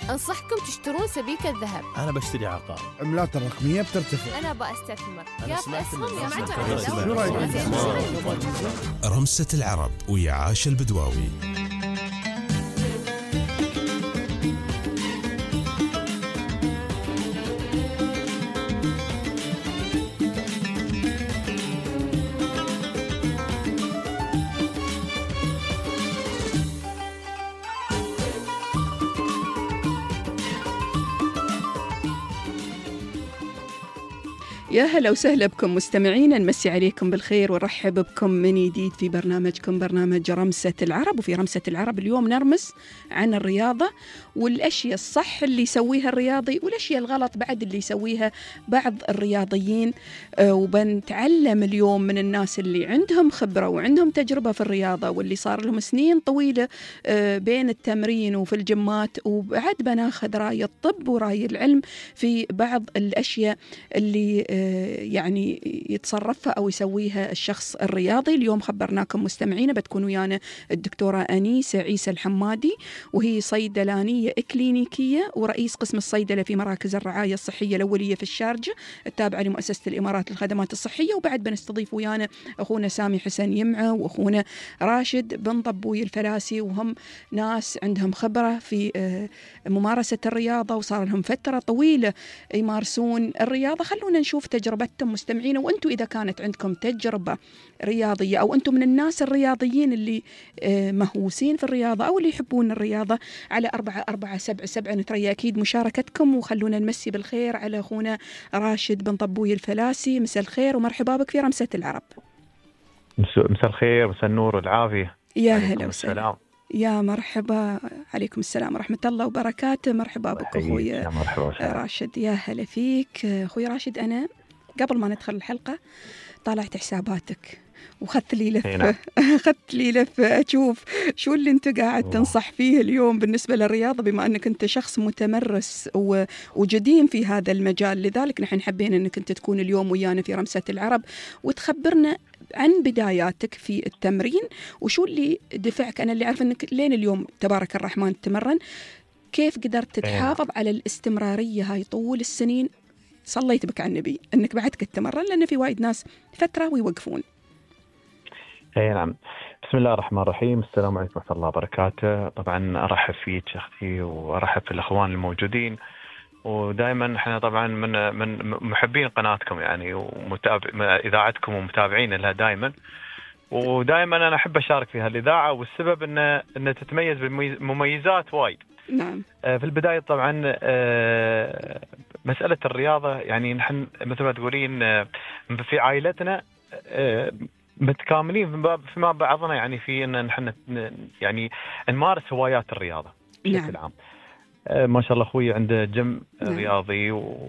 أنصحكم تشترون سبيكة ذهب. أنا بشتري عقار. عملات الرقمية بترتفع. أنا بأستثمر. أنا يا سمعت بأسهم يا رمسة العرب ويا عاش البدواوي. يا هلا وسهلا بكم مستمعين، نمسي عليكم بالخير ونرحب بكم من جديد في برنامجكم برنامج رمسة العرب. وفي رمسة العرب اليوم نرمس عن الرياضة والأشياء الصح اللي يسويها الرياضي والأشياء الغلط بعد اللي يسويها بعض الرياضيين. وبنتعلم اليوم من الناس اللي عندهم خبرة وعندهم تجربة في الرياضة واللي صار لهم سنين طويلة بين التمرين وفي الجمات، وبعد بناخذ رأي الطب ورأي العلم في بعض الأشياء اللي يعني يتصرفها أو يسويها الشخص الرياضي. اليوم خبرناكم مستمعين بتكون ويانا الدكتورة أنيسة عيسى الحمادي، وهي صيدلانية إكلينيكية ورئيس قسم الصيدلة في مراكز الرعاية الصحية الأولية في الشارجة التابعة لمؤسسة الإمارات للخدمات الصحية. وبعد بنستضيف ويانا أخونا سامي حسن يمعة وأخونا راشد بن ضبوي الفلاسي، وهم ناس عندهم خبرة في ممارسة الرياضة وصار لهم فترة طويلة يمارسون الرياضة. خلونا نشوف تجربتهم مستمعين، وأنتم إذا كانت عندكم تجربة رياضية أو أنتم من الناس الرياضيين اللي مهووسين في الرياضة أو اللي يحبون الرياضة، على 4477 نتريا أكيد مشاركتكم. وخلونا نمسي بالخير على أخونا راشد بن ضبوي الفلاسي. مساء الخير ومرحبا بك في رمسة العرب. مساء الخير، مساء النور والعافية. يا هلا وسهلا. يا مرحبا، عليكم السلام ورحمة الله وبركاته. مرحبا بك أخوي راشد. يا هلا فيك أخوي راشد. أنا قبل ما ندخل الحلقة طالعت حساباتك وخذت لي لفة خذت لي لفة أشوف شو اللي أنت قاعد تنصح فيه اليوم بالنسبة للرياضة، بما أنك أنت شخص متمرس وجديم في هذا المجال. لذلك نحن حبينا أنك أنت تكون اليوم ويانا في رمسة العرب وتخبرنا عن بداياتك في التمرين وشو اللي دفعك. أنا اللي أعرف أنك لين اليوم تبارك الرحمن تمرن، كيف قدرت تحافظ على الاستمرارية هاي طول السنين؟ صليت بك على النبي أنك بعدك تتمرن، لأن في وايد ناس فترة ويوقفون. اي نعم. بسم الله الرحمن الرحيم. السلام عليكم ورحمة الله وبركاته. طبعا أرحب فيك أختي وأرحب في الأخوان الموجودين، ودائما احنا طبعا من محبين قناتكم يعني ومتابع إذاعتكم ومتابعين لها دائما، ودائما أنا أحب أشارك في هالإذاعة، والسبب إن تتميز بمميزات وايد. نعم. في البداية طبعا مسألة الرياضة يعني نحن مثل ما تقولين في عائلتنا متكاملين فيما بعضنا، يعني في ان نحن يعني نمارس هوايات الرياضه بشكل عام. ما شاء الله اخوي عنده جيم رياضي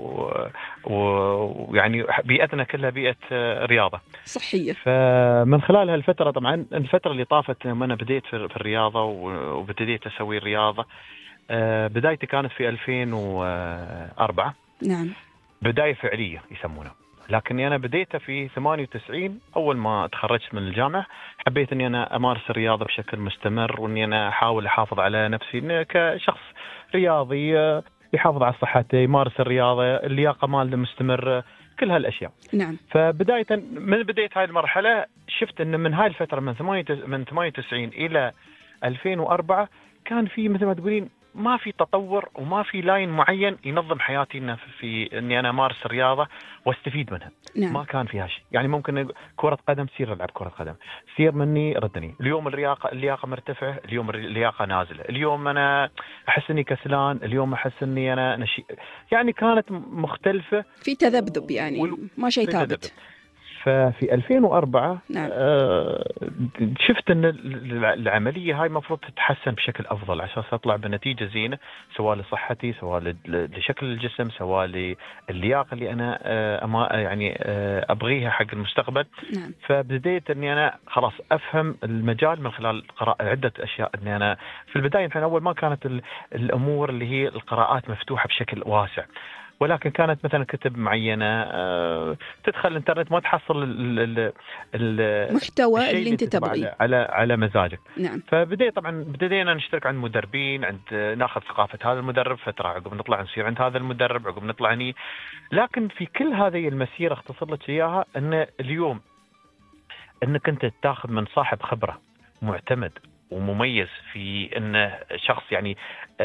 ويعني بيئتنا كلها بيئه رياضه صحيه. فمن خلال هالفتره طبعا الفتره اللي طافت لما انا بديت في الرياضه وبديت اسوي الرياضه، بدايتي كانت في 2004. نعم. بدايه فعليه يسمونها، لكني أنا بديتها في 98. أول ما تخرجت من الجامعة حبيت أني أنا أمارس الرياضة بشكل مستمر، وأني أنا أحاول أحافظ على نفسي كشخص رياضي يحافظ على صحته، يمارس الرياضة، اللياقة مالنا مستمر، كل هالأشياء. نعم. فبداية من بديت هاي المرحلة شفت أن من هاي الفترة من 98 إلى 2004 كان في مثل ما تقولين ما في تطور وما في لاين معين ينظم حياتي في اني انا امارس الرياضه واستفيد منها. نعم. ما كان فيها شيء، يعني ممكن كره قدم تصير العب كره قدم، تصير مني ردني، اليوم اللياقه مرتفعه، اليوم اللياقه نازله، اليوم انا احس اني كسلان، اليوم احس اني انا نشيط، يعني كانت مختلفه، في تذبذب يعني ما شيء ثابت. ففي 2004 نعم. شفت أن العملية هاي مفروض تتحسن بشكل أفضل عشان أطلع بنتيجة زينة، سواء لصحتي، سواء لشكل الجسم، سواء للياقة اللي أنا يعني أبغيها حق المستقبل. نعم. فبديت أني أنا خلاص أفهم المجال من خلال قراءة عدة أشياء. أني أنا في البداية أول ما كانت الأمور اللي هي القراءات مفتوحة بشكل واسع، ولكن كانت مثلا كتب معينه، تدخل الانترنت ما تحصل المحتوى اللي انت تبغيه على مزاجك. نعم. بدينا نشترك عند مدربين، ناخذ ثقافه هذا المدرب فتره، عقب نطلع نصير عند هذا المدرب، عقب نطلع هني. لكن في كل هذه المسيره اختصر لك اياها ان اليوم انك انت تاخذ من صاحب خبره معتمد ومميز في انه شخص يعني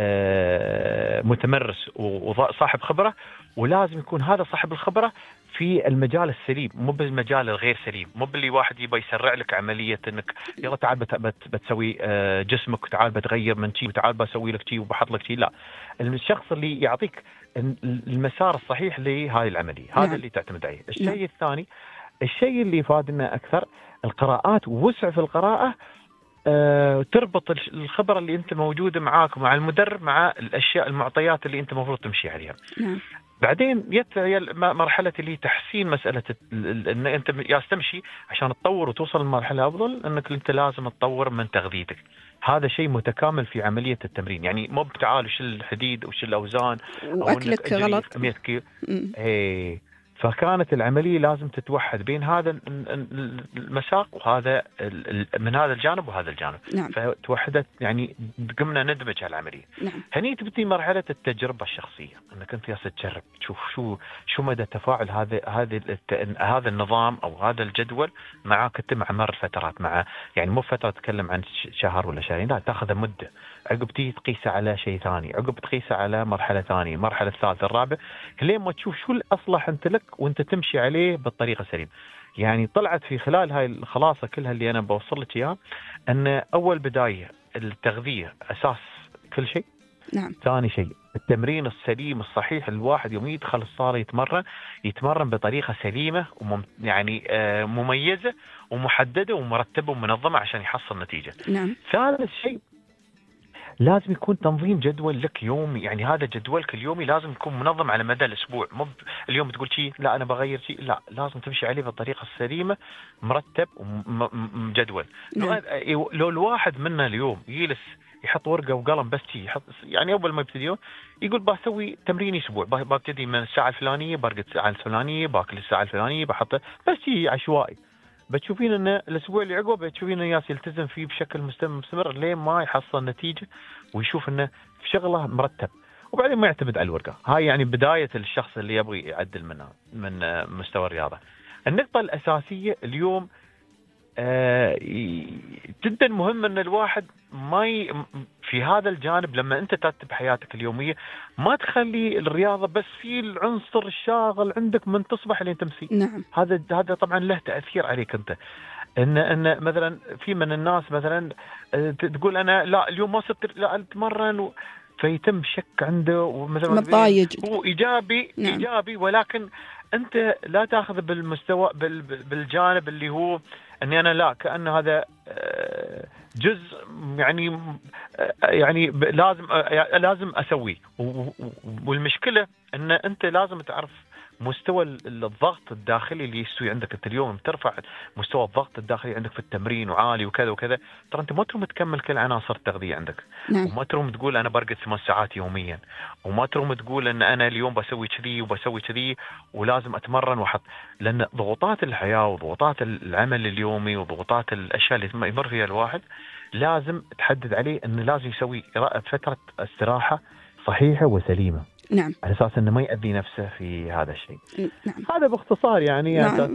متمرس وصاحب خبره، ولازم يكون هذا صاحب الخبره في المجال السليم، مو بالمجال الغير سليم، مو باللي واحد يبغى يسرع لك عمليه انك يلا تعال بتسوي جسمك، وتعال بتغير من شيء، وتعال بسوي لك شيء وبحط لك شيء. لا، الشخص اللي يعطيك المسار الصحيح لهذه العمليه، هذا اللي تعتمد عليه. الشيء الثاني، الشيء اللي يفادنا اكثر، القراءات، ووسع في القراءه، تربط الخبرة اللي أنت موجودة معاك ومع المدرب مع الأشياء المعطيات اللي أنت المفروض تمشي عليها. نعم. بعدين مرحلة اللي تحسين مسألة أن أنت تمشي عشان تطور وتوصل لمرحلة أفضل، أنك أنت لازم تطور من تغذيتك. هذا شيء متكامل في عملية التمرين، يعني مو بتعال وش الحديد وش الأوزان وأكلك غلط 100 كيلو. فكانت العملية لازم تتوحد بين هذا المساق وهذا من هذا الجانب وهذا الجانب. نعم. فتوحدت، يعني قمنا ندمج هالعملية. نعم. هني تبدي مرحلة التجربة الشخصية، انك انت جالس تجرب تشوف شو مدى تفاعل هذا النظام او هذا الجدول معك انت مع مر الفترات، مع يعني مو فترة تتكلم عن شهر ولا شهرين، لا، تاخذ مدة، عقب تيجي تقيسه على شيء ثاني، عقب تقيسه على مرحلة ثانية، مرحلة الثالثة، الرابعة، لين ما تشوف شو الأصلح أنت لك وأنت تمشي عليه بالطريقة السليمة. يعني طلعت في خلال هاي الخلاصة كلها اللي أنا بوصل لك إياها، أن أول بداية التغذية أساس كل شيء. نعم. ثاني شيء التمرين السليم الصحيح، الواحد يوم يدخل الصالة يتمرن بطريقة سليمة يعني مميزة ومحددة ومرتبة ومنظمة عشان يحصل نتيجة. نعم. ثالث شيء لازم يكون تنظيم جدول لك يومي، يعني هذا جدولك اليومي لازم يكون منظم على مدى الأسبوع، مو اليوم تقول شيء لا أنا بغير شيء، لا، لازم تمشي عليه بالطريقة السليمة، مرتب وجدول. نعم. لو الواحد منا اليوم يجلس يحط ورقة وقلم بس شيء، يحط يعني أول ما يبتدي يقول بسوي تمرين أسبوع، ببتدي من الساعة الفلانية، برقد الساعة الفلانية، باكل الساعة الفلانية، بحط بس شيء عشوائي. بتشوفين ان الاسبوع اللي عقبه بتشوفين الناس يلتزم فيه بشكل مستمر لين ما يحصل نتيجه ويشوف انه في شغله مرتب، وبعدين ما يعتمد على الورقه. هاي يعني بدايه الشخص اللي يبغي يعدل من مستوى الرياضه. النقطه الاساسيه اليوم جدا مهم ان الواحد في هذا الجانب لما انت ترتب حياتك اليوميه ما تخلي الرياضه بس في العنصر الشاغل عندك من تصبح لين تمسي. نعم. هذا طبعا له تاثير عليك انت. ان مثلا في من الناس مثلا تقول انا لا اليوم ما صرت لا اتمرن فيتم شك عنده ومثلا متضايق. هو ايجابي. نعم. ايجابي، ولكن انت لا تاخذ بالمستوى بالجانب اللي هو اني انا لا كأن هذا جزء يعني لازم اسويه. والمشكله ان انت لازم تعرف مستوى الضغط الداخلي اللي يستوي عندك. انت اليوم ترفع مستوى الضغط الداخلي عندك في التمرين وعالي وكذا وكذا، ترى انت ما تروم تكمل كل عناصر التغذيه عندك. نعم. وما تروم تقول انا برقد 8 ساعات يوميا، وما تروم تقول ان انا اليوم بسوي كذي وبسوي كذي ولازم اتمرن واحط، لان ضغوطات الحياه وضغوطات العمل اليومي وضغوطات الاشياء اللي يمر فيها الواحد لازم تحدد عليه انه لازم يسوي فتره استراحه صحيحه وسليمه. نعم. على اساس انه ما يأذي نفسه في هذا الشيء. نعم. هذا باختصار يعني. نعم. اساس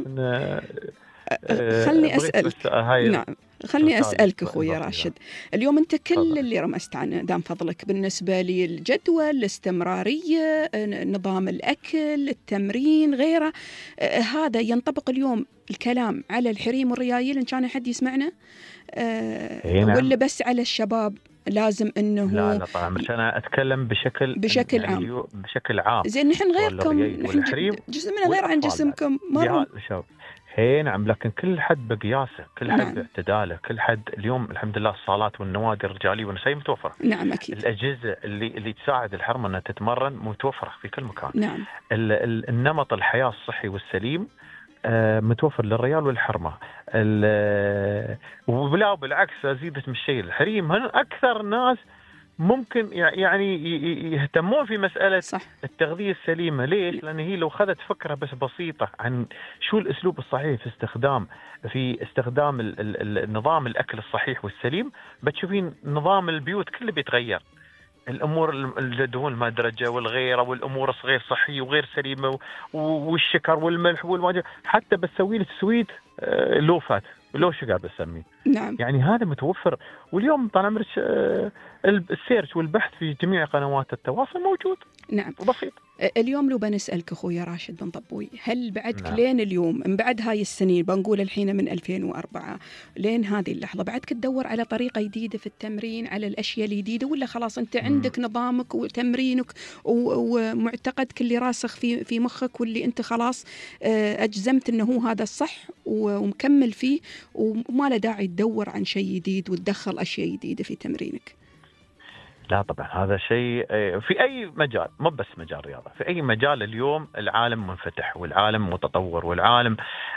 خلني اسالك. نعم. خلني اسالك اخوي راشد، اليوم انت كل اللي رمزت عنه دام فضلك بالنسبه لي الجدول، الاستمراريه، نظام الاكل، التمرين، غيره، هذا ينطبق اليوم الكلام على الحريم والريايل ان كان حد يسمعنا ولا بس على الشباب؟ لازم انه لا طبعا مش انا اتكلم بشكل عام. يعني بشكل عام. زين نحن غيركم، نحن جسمنا غير عن جسمكم مره. نعم، لكن كل حد بقياسه، كل حد نعم. باعتداله، كل حد. اليوم الحمد لله الصالات والنوادي الرجاليه والنسائيه متوفره. نعم اكيد. الاجهزه اللي تساعد الحرمه انها تتمرن متوفره في كل مكان. نعم. النمط الحياه الصحي والسليم متوفر للرجال والحرمه. وبالعكس ازيدت من الشيء، الحريم هن اكثر ناس ممكن يعني يهتمون في مسألة صح. التغذية السليمة. ليش؟ لأن هي لو خذت فكرة بس بسيطة عن شو الأسلوب الصحيح في استخدام النظام الأكل الصحيح والسليم، بتشوفين نظام البيوت كله بيتغير. الأمور الدهون المدرجة والغيرة والأمور غير صحية وغير سليمة والشكر والملح والماجة، حتى بتسوي لك سويت لو فات لو شجر بسميه. نعم. يعني هذا متوفر. واليوم طال عمرك السيرش والبحث في جميع قنوات التواصل موجود. نعم. وبسيط. اليوم لو بنسألك أخويا راشد بن طبوي، هل بعدك نعم. لين اليوم من بعد هاي السنين، بنقول الحين من 2004 لين هذه اللحظة، بعدك تدور على طريقة جديدة في التمرين، على الأشياء الجديدة، ولا خلاص أنت عندك نظامك وتمرينك ومعتقدك اللي راسخ في مخك واللي أنت خلاص أجزمت أنه هو هذا الصح ومكمل فيه وما له داعي تدور عن شيء جديد وتدخل أشياء جديدة في تمرينك؟ لا طبعا هذا شيء في أي مجال، مو بس مجال رياضة، في أي مجال اليوم العالم منفتح والعالم متطور والعالم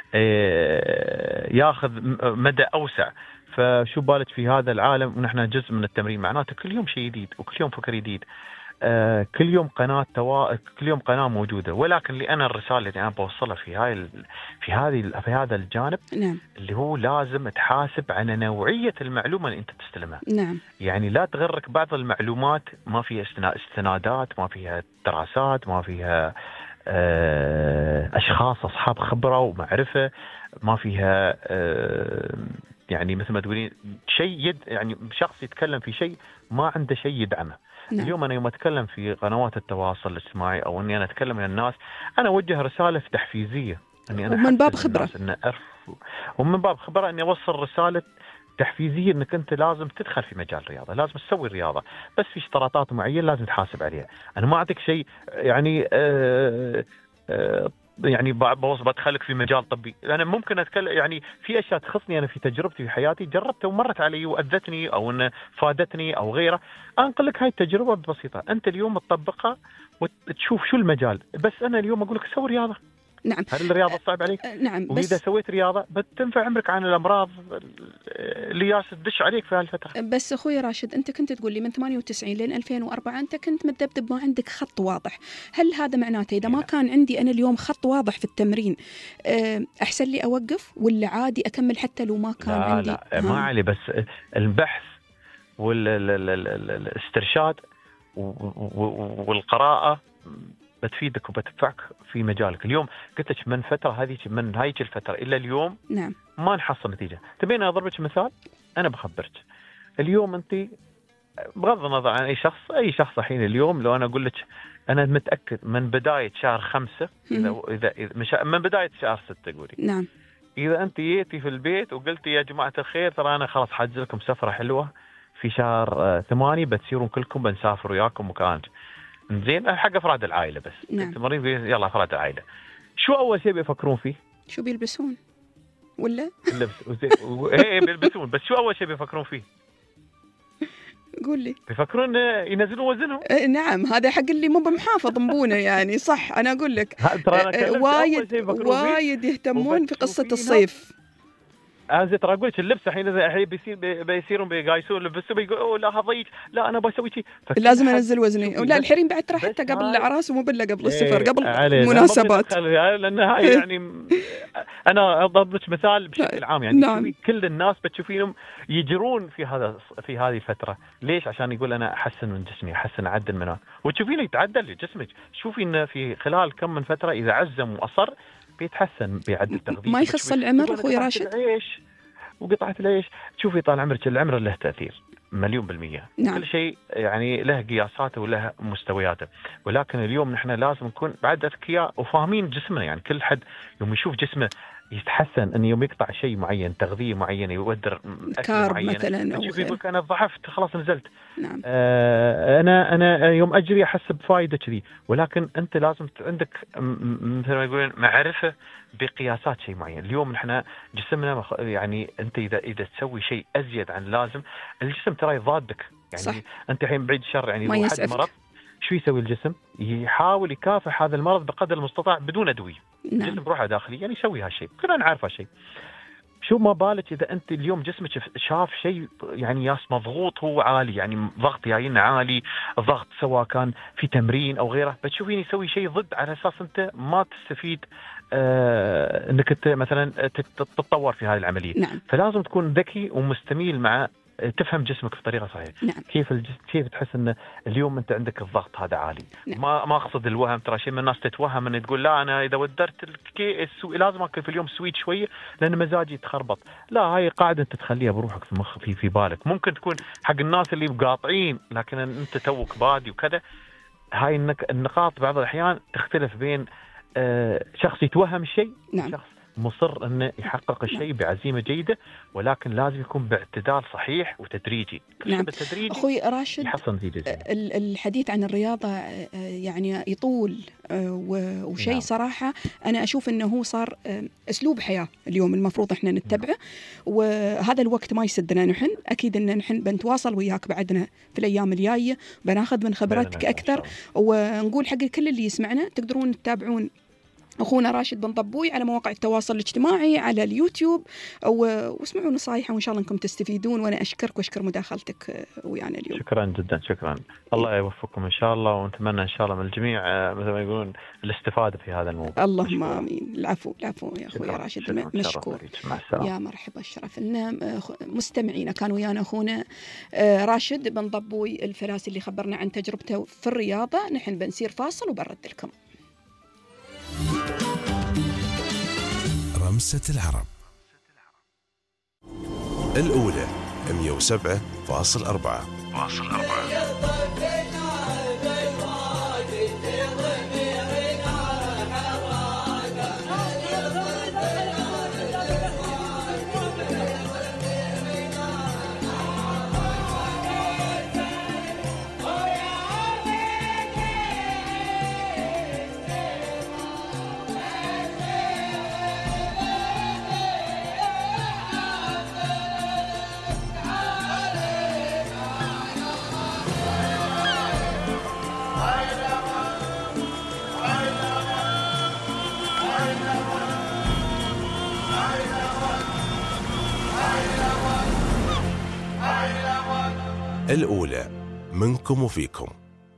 ياخذ مدى أوسع. فشو بالك في هذا العالم ونحن جزء من التمرين، معناته كل يوم شيء جديد وكل يوم فكر جديد، كل يوم كل يوم قناة موجودة. ولكن اللي أنا الرسالة اللي أنا بوصلها في هذا الجانب، نعم. اللي هو لازم تحاسب على نوعية المعلومة اللي أنت تستلمها. نعم. يعني لا تغرك بعض المعلومات ما فيها استنادات، ما فيها دراسات، ما فيها أشخاص أصحاب خبرة ومعرفة، ما فيها يعني مثل ما تقولين شيء يعني شخص يتكلم في شيء ما عنده شيء يدعمه. نعم. اليوم أنا يوم أتكلم في قنوات التواصل الاجتماعي أو أني أنا أتكلم مع الناس، أنا أوجه رسالة تحفيزية، أني أنا ومن باب خبرة، ومن باب خبرة أني أوصل رسالة تحفيزية أنك أنت لازم تدخل في مجال الرياضة، لازم تسوي الرياضة، بس في اشتراطات معينة لازم تحاسب عليها. أنا ما أعطيك شيء يعني يعني بدخلك في مجال طبي. أنا ممكن أتكلم يعني في أشياء تخصني أنا في تجربتي في حياتي، جربتها ومرت علي وأذتني أو أن فادتني أو غيره، أنقل لك هاي التجربة بسيطة، أنت اليوم تطبقها وتشوف شو المجال. بس أنا اليوم أقول لك سوي رياضة. نعم. هل الرياضة صعب عليك؟ نعم. وإذا سويت رياضة بتنفع عمرك عن الأمراض اللي ياس تدش عليك في هالفترة. بس أخوي راشد، أنت كنت تقول لي من 98 لين 2004 أنت كنت متدبدب، ما عندك خط واضح. هل هذا معناته إذا ما كان عندي أنا اليوم خط واضح في التمرين أحسن لي أوقف ولا عادي أكمل حتى لو ما كان عندي؟ لا ما علي، بس البحث والاسترشاد والقراءة بتفيدك وبتنفعك في مجالك. اليوم قلت لك من فترة هذه، من هاي الفترة إلى اليوم نعم ما نحصل نتيجة. تبين أضرب لك مثال؟ أنا بخبرك اليوم أنت بغض النظر عن أي شخص الحين اليوم لو أنا أقول لك أنا متأكد من بداية شهر 5 إذا من بداية شهر 6 قولي نعم، إذا أنت جيتي في البيت وقلتي يا جماعة الخير ترى أنا خلاص حاجز لكم سفرة حلوة في شهر 8 بتسيرون كلكم بنسافر وياكم مكان زين حق أفراد العائلة بس. نعم. أنت مريض يلا أفراد العائلة، شو أول شيء بيفكرون فيه؟ شو بيلبسون ولا؟ اللبس إيه بيلبسون، بس شو أول شيء بيفكرون فيه؟ قول لي. بيفكرون ينزلون وزنهم. نعم، هذا حق اللي مو بمحافظ مبونه يعني صح. أنا أقول لك وايد يهتمون في قصة الصيف. ترى أقول لك اللبس الحين بيصيرون بيقايسون لبسوا بيقولوا لا هضيج لا أنا بسوي شيء لازم أنزل وزني. ولا الحين بعد ترى حتى قبل الأعراس ومو بالله قبل السفر قبل المناسبات. لأن هاي يعني أنا أضرب لك مثال بشكل عام يعني نعم. كل الناس بتشوفينهم يجرون في هذه الفترة. ليش؟ عشان يقول أنا أحسن من جسمي، أحسن أعدل منه، وتشوفينه يتعدل جسمك. شوفي إن في خلال كم من فترة إذا عزم وأصر بيتحسن بيعدل تغذيته. ما يخص العمر أخوي راشد. العيش وقطعة العيش تشوفي طال عمرك العمر له تأثير 100%. نعم. كل شيء يعني له قياساته وله مستوياته، ولكن اليوم نحن لازم نكون بعد أذكياء وفاهمين جسمنا. يعني كل حد يوم يشوف جسمه يتحسن أن يوم يقطع شيء معين، تغذية معينة، يودر كارب مثلا، تشوفي يقول أنا ضعفت خلاص نزلت. نعم. أنا يوم أجري أحس بفائدة كذي، ولكن أنت لازم عندك مثل ما يقولون معرفة بقياسات شيء معين. اليوم نحن جسمنا يعني أنت إذا تسوي شيء أزيد عن اللازم الجسم ترى يضادك. يعني صح. أنت الحين بعيد الشر يعني ما لو حد مرض شو يسوي الجسم؟ يحاول يكافح هذا المرض بقدر المستطاع بدون أدوية. نعم. الجسم بروحه داخلي يعني يسوي هالشيء، كلنا نعرف هالشيء. شو ما بالك إذا أنت اليوم جسمك شاف شيء يعني ياس مضغوط هو عالي، يعني ضغط جايين عالي، ضغط سواء كان في تمرين أو غيره، بتشوفين يسوي شيء ضد على أساس أنت ما تستفيد أنك أنت مثلا تتطور في هذه العملية. نعم. فلازم تكون ذكي ومستميل مع تفهم جسمك بطريقه صحيحه. نعم. كيف تحس ان اليوم انت عندك الضغط هذا عالي. نعم. ما اقصد الوهم، ترى شيء من الناس تتوهم ان تقول لا انا اذا ودرت لازم اكل في اليوم سويت شويه لان مزاجي يتخربط. لا، هاي قاعده انت تخليها بروحك في مخ في بالك. ممكن تكون حق الناس اللي مقاطعين لكن انت توك بادي وكذا. هاي النقاط بعض الاحيان تختلف بين شخص يتوهم الشيء. نعم. شخص مصر أنه يحقق الشيء بعزيمة جيدة، ولكن لازم يكون باعتدال صحيح وتدريجي. نعم. بالتدريج أخوي راشد، يحصل نتيجة. الحديث عن الرياضة يعني يطول، وشيء نعم. صراحة أنا أشوف أنه هو صار أسلوب حياة اليوم المفروض إحنا نتبعه، وهذا الوقت ما يسدنا. نحن أكيد أن نحن بنتواصل وياك بعدنا في الأيام الجاية، بناخذ من خبرتك أكثر، ونقول حق كل اللي يسمعنا تقدرون تتابعون أخونا راشد بن ضبوي على مواقع التواصل الاجتماعي، على اليوتيوب، واسمعوا نصايحه وإن شاء الله أنكم تستفيدون. وأنا أشكرك وأشكر مداخلتك ويانا اليوم. شكرا جدا، شكرا. الله يوفقكم إن شاء الله، ونتمنى إن شاء الله من الجميع مثل ما يقولون الاستفادة في هذا الموضوع. اللهم آمين. العفو يا أخوي راشد، مشكور. يا مرحبا، الشرف لنا. مستمعينا كان ويانا أخونا راشد بن ضبوي الفراسي اللي خبرنا عن تجربته في الرياضة. نحن بنسير فاصل وبنرد لكم. رمسة العرب الأولى 107.4. الأولى منكم وفيكم.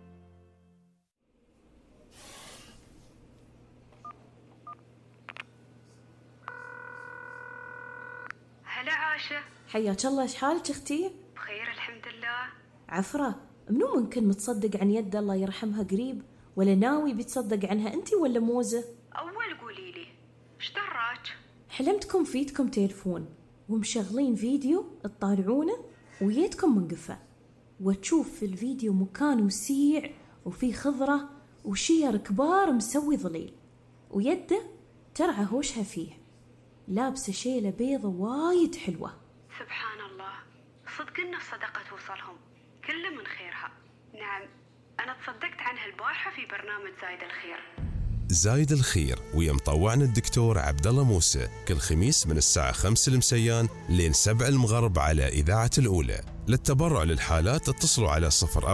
هلا عاشة، حياك الله. ايش حالك اختي؟ بخير الحمد لله. عفرة، منو ممكن متصدق عن يد الله يرحمها قريب، ولا ناوي بتصدق عنها انتي ولا موزة؟ اول قولي لي ايش دراك؟ حلمتكم فيتكم تلفون ومشغلين فيديو تطالعونه ويدكم منقفة، وتشوف في الفيديو مكان وسيع وفي خضرة وشير كبار مسوي ظليل، ويده ترعى هوشها فيه، لابسة شيلة بيضة وايد حلوة. سبحان الله، صدق إن الصدقة توصلهم كله من خيرها. نعم، أنا تصدقت عنها البارحة في برنامج زايد الخير. زايد الخير ويا مطوعنا الدكتور عبد الله موسى كل خميس من الساعة 5 المسيان لين 7 المغرب على إذاعة الأولى. للتبرع للحالات اتصلوا على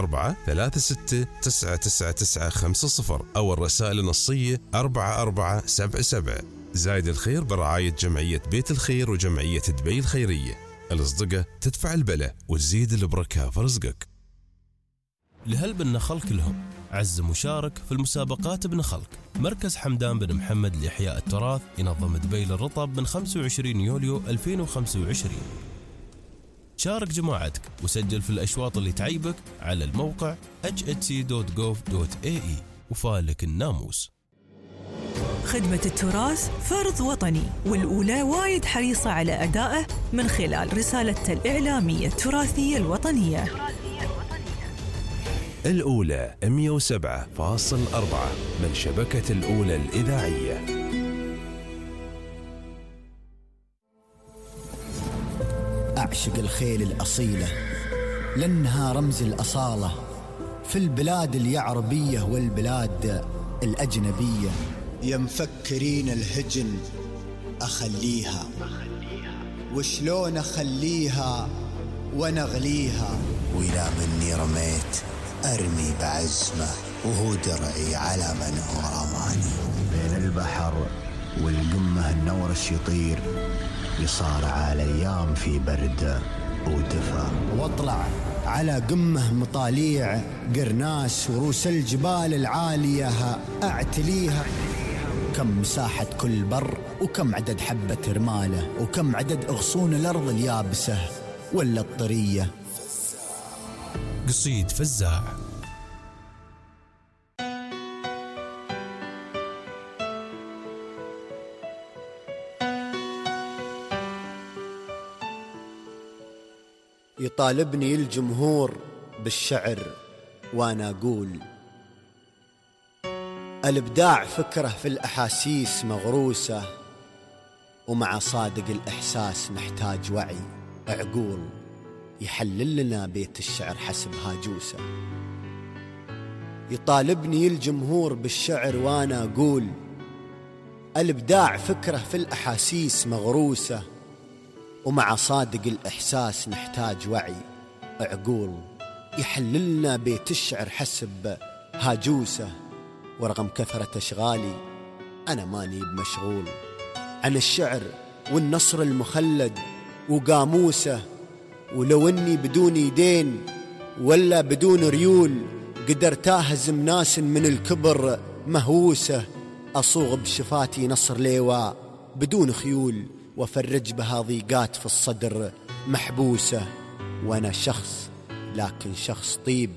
04-36-99950 أو الرسائل النصية 4477. زايد الخير برعاية جمعية بيت الخير وجمعية دبي الخيرية. الأصدقاء تدفع البلا وتزيد البركة في رزقك. لهل بن خلق كلهم عز مشارك في المسابقات ابن خلق. مركز حمدان بن محمد لإحياء التراث ينظم دبي للرطب من 25 يوليو 2025. شارك جماعتك وسجل في الأشواط اللي تعيبك على الموقع hhc.gov.ae وفالك الناموس. خدمة التراث فرض وطني، والأولى وايد حريصة على أدائه من خلال رسالتها الإعلامية التراثية الوطنية. الأولى 107.4 من شبكة الأولى الإذاعية. أعشق الخيل الأصيلة لأنها رمز الأصالة في البلاد اليعربية والبلاد الأجنبية. يا مفكرين الهجن أخليها، وشلون أخليها ونغليها، وإلى مني رميت أرمي بعزمه وهو درعي على من هو رماني. بين البحر والقمة النورش يطير يصارع الأيام في برد ودفا، واطلع على قمه مطاليع قرناس ورؤوس الجبال العالية أعتليها. كم مساحة كل بر، وكم عدد حبة رماله، وكم عدد أغصون الأرض اليابسة ولا الطرية. قصيد فزاع. يطالبني الجمهور بالشعر وأنا أقول: الإبداع فكرة في الأحاسيس مغروسة، ومع صادق الإحساس نحتاج وعي عقول يحلل لنا بيت الشعر حسب هاجوسة. يطالبني الجمهور بالشعر وأنا أقول: الإبداع فكرة في الأحاسيس مغروسة، ومع صادق الإحساس نحتاج وعي عقول يحللنا بيت الشعر حسب هاجوسة. ورغم كثرة أشغالي أنا ماني بمشغول عن الشعر والنصر المخلد وقاموسه. ولو أني بدون يدين ولا بدون ريول قدرت أهزم ناس من الكبر مهووسة، أصوغ بشفاتي نصر ليواء بدون خيول، وفرج بها ضيقات في الصدر محبوسة. وأنا شخص، لكن شخص طيب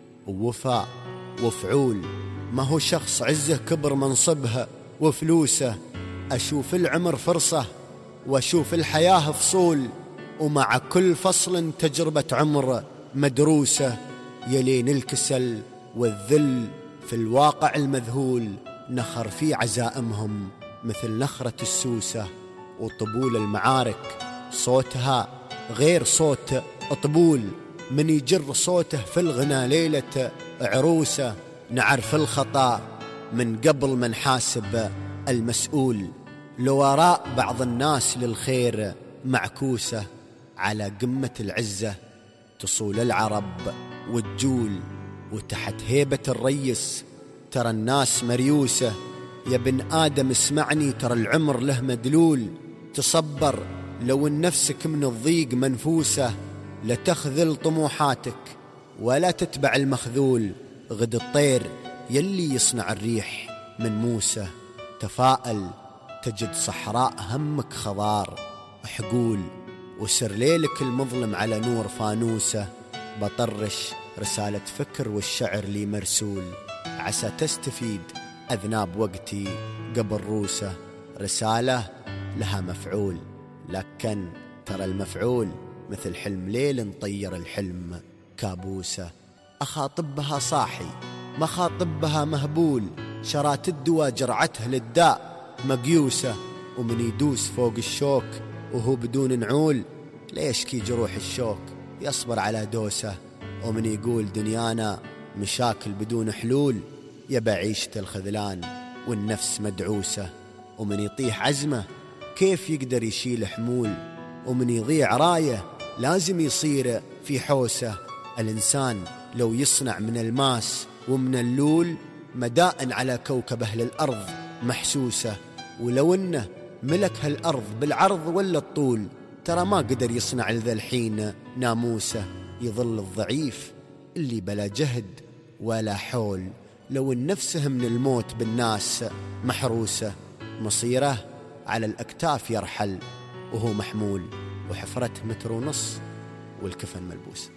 ووفاء وفعول، ما هو شخص عزه كبر منصبها وفلوسه. أشوف العمر فرصة وأشوف الحياة فصول، ومع كل فصل تجربة عمر مدروسة. يلين الكسل والذل في الواقع المذهول نخر في عزائمهم مثل نخرة السوسة. وطبول المعارك صوتها غير صوت طبول، من يجر صوته في الغنى ليلة عروسة. نعرف الخطأ من قبل ما نحاسب المسؤول، لو آراء بعض الناس للخير معكوسة. على قمة العزة تصول العرب والجول، وتحت هيبة الريس ترى الناس مريوسة. يا بن آدم اسمعني، ترى العمر له مدلول. تصبر لو ان نفسك من الضيق منفوسة، لا تخذل طموحاتك ولا تتبع المخذول. غد الطير يلي يصنع الريح من موسى. تفائل تجد صحراء همك خضار حقول، وسر ليلك المظلم على نور فانوسة. بطرش رسالة فكر والشعر لي مرسول، عسى تستفيد أذناب وقتي قبل روسة. رسالة لها مفعول، لكن ترى المفعول مثل حلم ليل طير الحلم كابوسة. أخاطب بها صاحي ما خاطب بها مهبول، شرات الدواء جرعته للداء مقيوسة. ومن يدوس فوق الشوك وهو بدون نعول، لا يشكي جروح الشوك يصبر على دوسة. ومن يقول دنيانا مشاكل بدون حلول، يبا عيشة الخذلان والنفس مدعوسة. ومن يطيح عزمه كيف يقدر يشيل حمول، ومن يضيع رايه لازم يصير في حوسة. الإنسان لو يصنع من الماس ومن اللول مدائن على كوكب أهل الأرض محسوسة. ولو أنه ملك هالأرض بالعرض ولا الطول، ترى ما قدر يصنع لذا الحين ناموسة. يظل الضعيف اللي بلا جهد ولا حول، لو النفسه من الموت بالناس محروسة. مصيره على الأكتاف يرحل وهو محمول، وحفرته 1.5 متر والكفن ملبوس.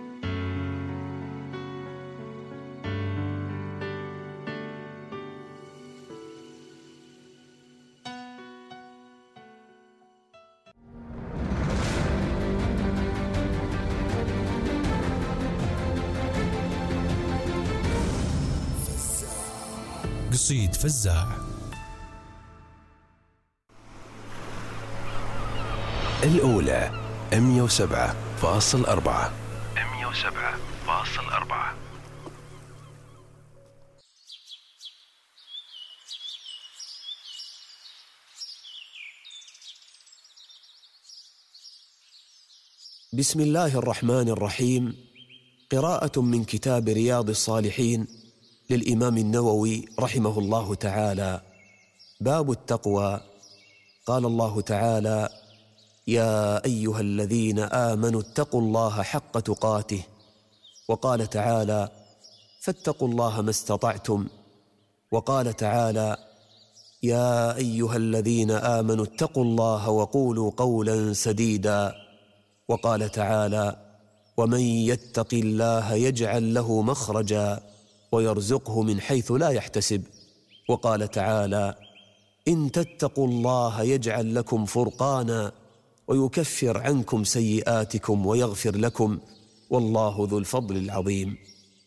قصيد فزاع. الأولى 107.4. 107.4. بسم الله الرحمن الرحيم. قراءة من كتاب رياض الصالحين للإمام النووي رحمه الله تعالى. باب التقوى. قال الله تعالى: يا أيها الذين آمنوا اتقوا الله حق تقاته، وقال تعالى فاتقوا الله ما استطعتم، وقال تعالى يا أيها الذين آمنوا اتقوا الله وقولوا قولا سديدا، وقال تعالى ومن يتق الله يجعل له مخرجا ويرزقه من حيث لا يحتسب، وقال تعالى إن تتقوا الله يجعل لكم فرقانا ويكفر عنكم سيئاتكم ويغفر لكم والله ذو الفضل العظيم.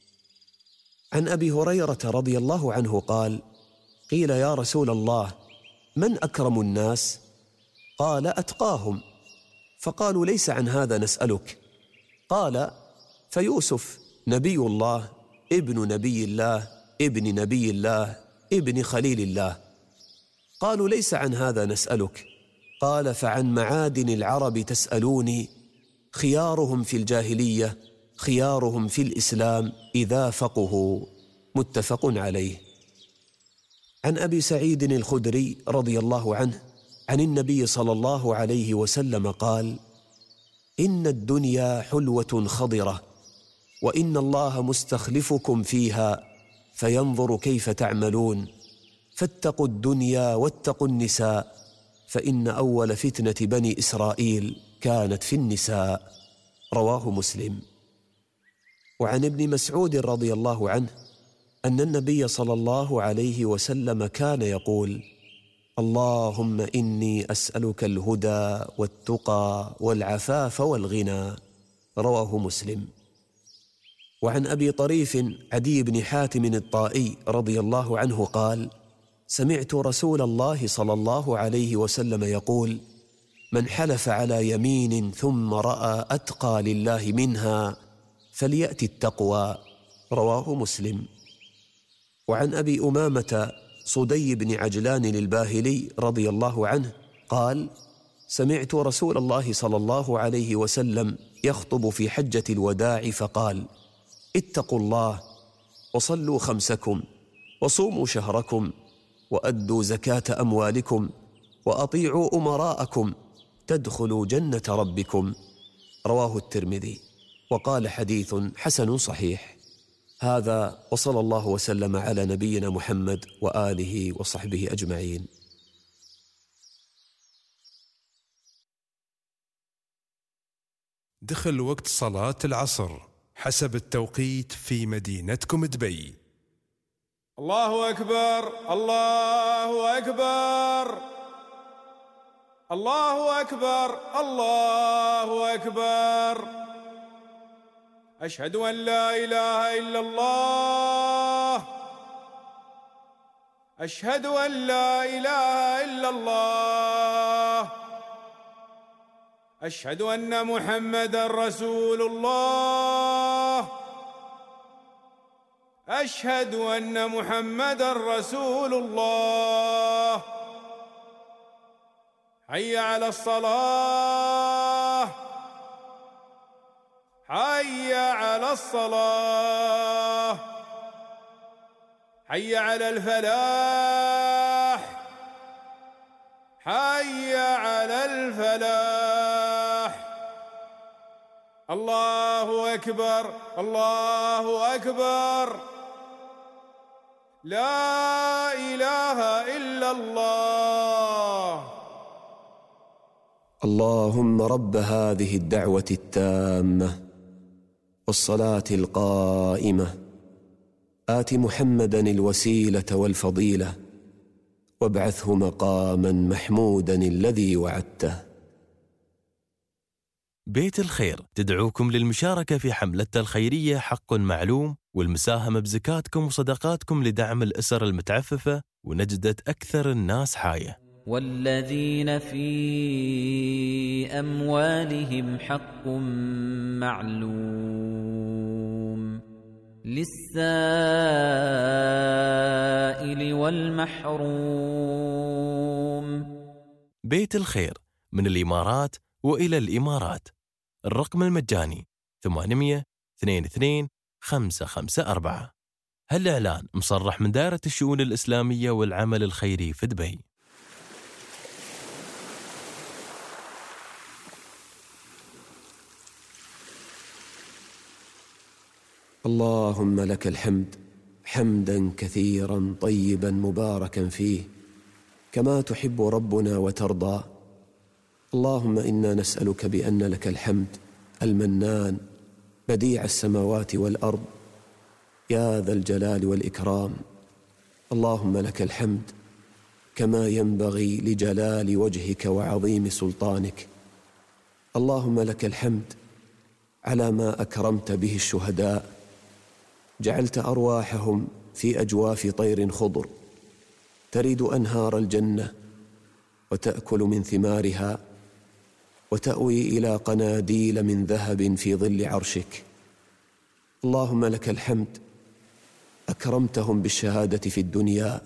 عن أبي هريرة رضي الله عنه قال قيل يا رسول الله من أكرم الناس؟ قال أتقاهم. فقالوا ليس عن هذا نسألك. قال فيوسف نبي الله ابن نبي الله ابن نبي الله ابن خليل الله. قالوا ليس عن هذا نسألك. قال فعن معادن العرب تسألوني، خيارهم في الجاهلية خيارهم في الإسلام إذا فقهوا. متفق عليه. عن أبي سعيد الخدري رضي الله عنه عن النبي صلى الله عليه وسلم قال إن الدنيا حلوة خضرة، وإن الله مستخلفكم فيها فينظر كيف تعملون، فاتقوا الدنيا واتقوا النساء، فإن أول فتنة بني إسرائيل كانت في النساء. رواه مسلم. وعن ابن مسعود رضي الله عنه أن النبي صلى الله عليه وسلم كان يقول اللهم إني أسألك الهدى والتقى والعفاف والغنى. رواه مسلم. وعن أبي طريف عدي بن حاتم الطائي رضي الله عنه قال سمعت رسول الله صلى الله عليه وسلم يقول من حلف على يمين ثم رأى أتقى لله منها فليأتي التقوى. رواه مسلم. وعن أبي أمامة صدي بن عجلان الباهلي رضي الله عنه قال سمعت رسول الله صلى الله عليه وسلم يخطب في حجة الوداع فقال اتقوا الله وصلوا خمسكم وصوموا شهركم وأدوا زكاة أموالكم وأطيعوا أمراءكم تدخلوا جنة ربكم. رواه الترمذي وقال حديث حسن صحيح. هذا وصلى الله وسلم على نبينا محمد وآله وصحبه أجمعين. دخل وقت صلاة العصر حسب التوقيت في مدينتكم دبي. الله أكبر الله أكبر الله أكبر الله أكبر. أشهد أن لا إله إلا الله أشهد أن لا إله إلا الله أشهد أن محمدًا رسول الله أشهد أن محمدًا رسول الله. حي على الصلاة حي على الصلاة حي على الفلاح حي على الفلاح. الله أكبر الله أكبر. لا إله إلا الله. اللهم رب هذه الدعوة التامة والصلاة القائمة آت محمدًا الوسيلة والفضيلة وابعثه مقامًا محمودًا الذي وعدته. بيت الخير تدعوكم للمشاركة في حملتها الخيرية حق معلوم والمساهمة بزكاتكم وصدقاتكم لدعم الأسر المتعففة ونجدة أكثر الناس حاية. والذين في أموالهم حق معلوم للسائل والمحروم. بيت الخير من الإمارات وإلى الإمارات. الرقم المجاني 800-22-554. هالإعلان مصرح من دائرة الشؤون الإسلامية والعمل الخيري في دبي. اللهم لك الحمد حمدا كثيرا طيبا مباركا فيه كما تحب ربنا وترضى. اللهم إنا نسألك بأن لك الحمد المنان بديع السماوات والأرض يا ذا الجلال والإكرام. اللهم لك الحمد كما ينبغي لجلال وجهك وعظيم سلطانك. اللهم لك الحمد على ما أكرمت به الشهداء، جعلت أرواحهم في أجواف طير خضر تريد أنهار الجنة وتأكل من ثمارها وتأوي إلى قناديل من ذهب في ظل عرشك. اللهم لك الحمد أكرمتهم بالشهادة في الدنيا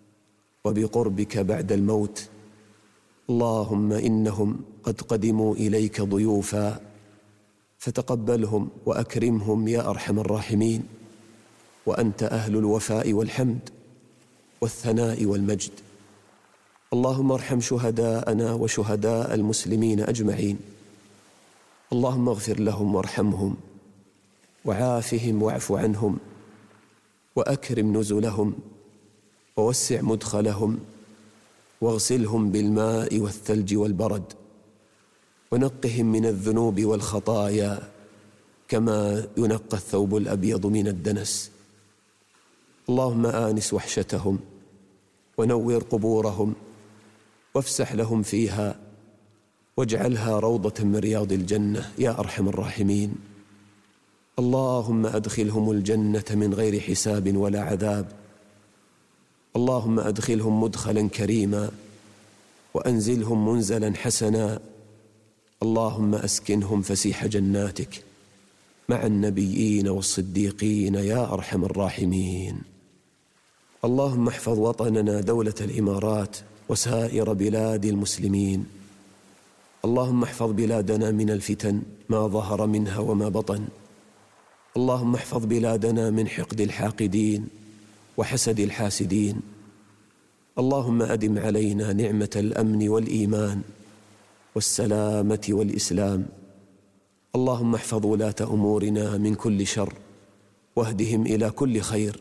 وبقربك بعد الموت. اللهم إنهم قد قدموا إليك ضيوفا فتقبلهم وأكرمهم يا أرحم الراحمين، وأنت أهل الوفاء والحمد والثناء والمجد. اللهم ارحم شهداءنا وشهداء المسلمين أجمعين. اللهم اغفر لهم وارحمهم وعافهم واعف عنهم وأكرم نزلهم ووسع مدخلهم واغسلهم بالماء والثلج والبرد ونقهم من الذنوب والخطايا كما ينقى الثوب الأبيض من الدنس. اللهم آنس وحشتهم ونور قبورهم وافسح لهم فيها واجعلها روضة من رياض الجنة يا أرحم الراحمين. اللهم أدخلهم الجنة من غير حساب ولا عذاب. اللهم أدخلهم مدخلا كريما وأنزلهم منزلا حسنا. اللهم أسكنهم فسيح جناتك مع النبيين والصديقين يا أرحم الراحمين. اللهم احفظ وطننا دولة الإمارات وسائر بلاد المسلمين. اللهم احفظ بلادنا من الفتن ما ظهر منها وما بطن. اللهم احفظ بلادنا من حقد الحاقدين وحسد الحاسدين. اللهم أدم علينا نعمة الأمن والإيمان والسلامة والإسلام. اللهم احفظ ولاة أمورنا من كل شر واهدهم إلى كل خير.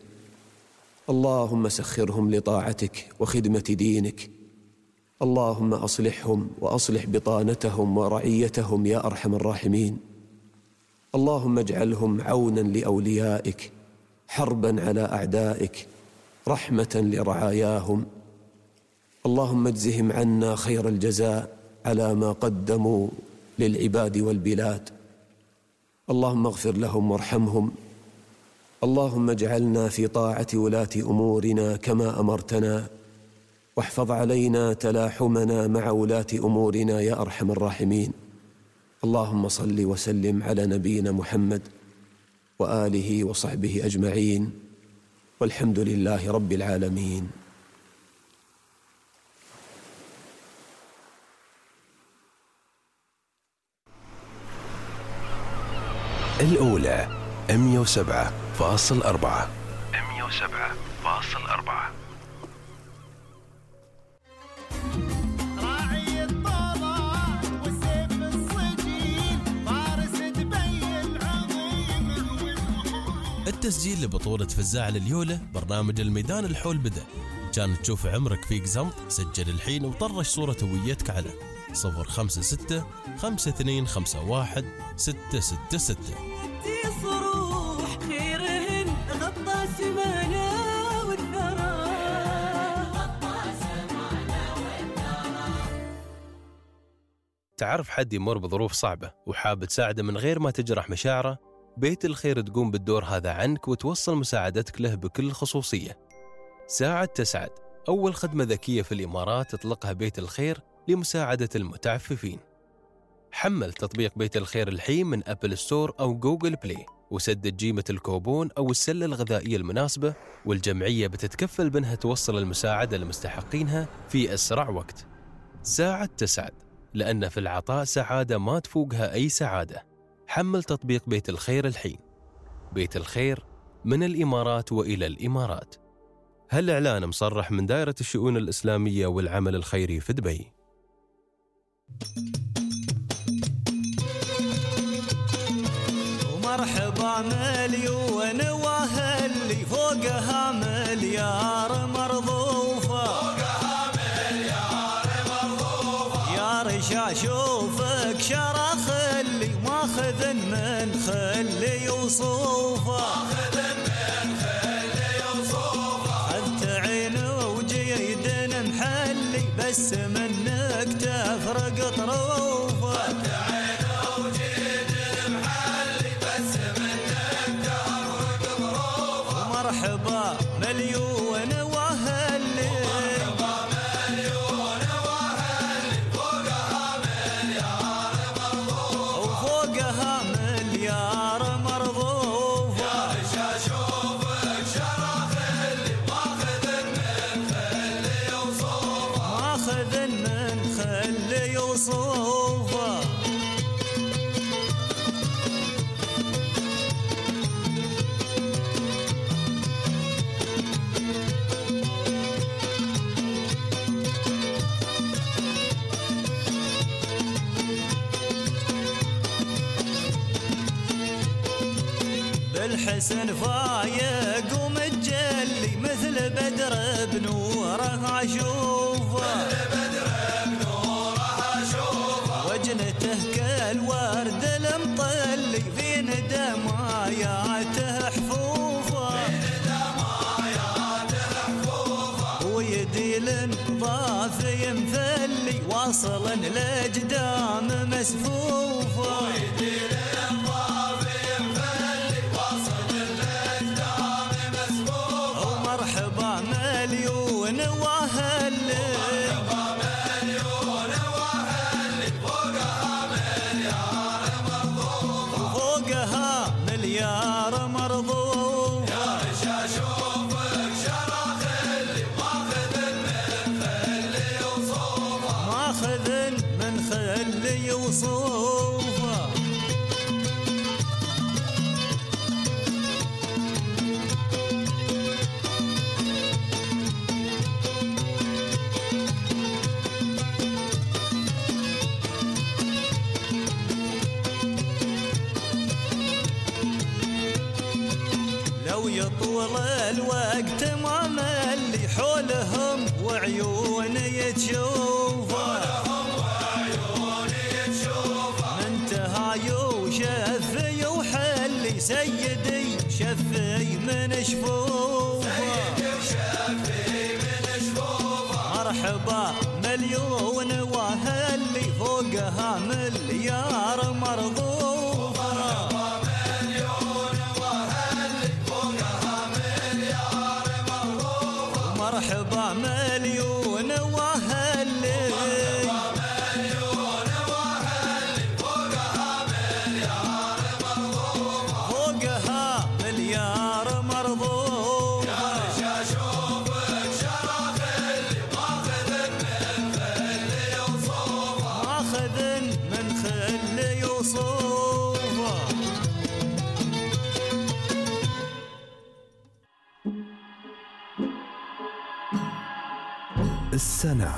اللهم سخرهم لطاعتك وخدمة دينك. اللهم أصلحهم وأصلح بطانتهم ورعيتهم يا أرحم الراحمين. اللهم اجعلهم عونا لأوليائك حربا على أعدائك رحمة لرعاياهم. اللهم اجزهم عنا خير الجزاء على ما قدموا للعباد والبلاد. اللهم اغفر لهم وارحمهم. اللهم اجعلنا في طاعة ولاة أمورنا كما أمرتنا، واحفظ علينا تلاحمنا مع ولاة أمورنا يا أرحم الراحمين. اللهم صل وسلم على نبينا محمد وآله وصحبه أجمعين، والحمد لله رب العالمين. الأولى 107.4 107.4. التسجيل لبطولة فزاع لليولة برنامج الميدان الحول بدأ. كان تشوف عمرك فيك زمط؟ سجل الحين وطرش صورة هويتك على 056 5251 666. صروح خيرهن غطى سمانا والثرى. تعرف حد يمر بظروف صعبة وحاب تساعده من غير ما تجرح مشاعره؟ بيت الخير تقوم بالدور هذا عنك وتوصل مساعدتك له بكل خصوصية. ساعد تسعد، أول خدمة ذكية في الإمارات تطلقها بيت الخير لمساعدة المتعففين. حمل تطبيق بيت الخير الحين من أبل ستور أو جوجل بلاي، وسدد جيمة الكوبون أو السلة الغذائية المناسبة، والجمعية بتتكفل بأنها توصل المساعدة لمستحقينها في أسرع وقت. ساعد تسعد، لأن في العطاء سعادة ما تفوقها أي سعادة. حمل تطبيق بيت الخير الحين. بيت الخير من الإمارات وإلى الإمارات. هالإعلان مصرح من دائرة الشؤون الإسلامية والعمل الخيري في دبي. ومرحبا مليون واهلي فوقها مليار مرضوفة يا رشا شوفك شرخ اللي ماخذ من خلي وصوفه خذت عينه وجيد محلي بس منك تفرق طروفه ومرحبا مليون واهلي وفوقها مليار مرضوف يا رشا شوفك شرخ اللي ماخذ من خلي وصوفه ماخذ من خلي وصوفه بالحسن فايق ومتجلي مثل بدر بنوره اشوفه وجنته كالورد المطلي في ندماياته حفوفه ويدي النظافي مثلي واصل الاجدام مسفوفه ومرحبا مليون واهلي فوقها مليار مرضوف يا رشا شوفك شرخ اللي ماخذ من خلي وصوفه ماخذ من خلي وصوفه لو يطول الوقت ما ملي حولهم وعيوني تشوفه من تهايو شفي وحلي سيدي شفي من شفوفه مرحبا مليون واهلي فوقها مليار مرضوفه مرحبا مليون واهلي فوقها مليار مرضوف يا رشا شوفك شرخ اللي ماخذ من خلي وصوفه ماخذ من خلي وصوفه السنة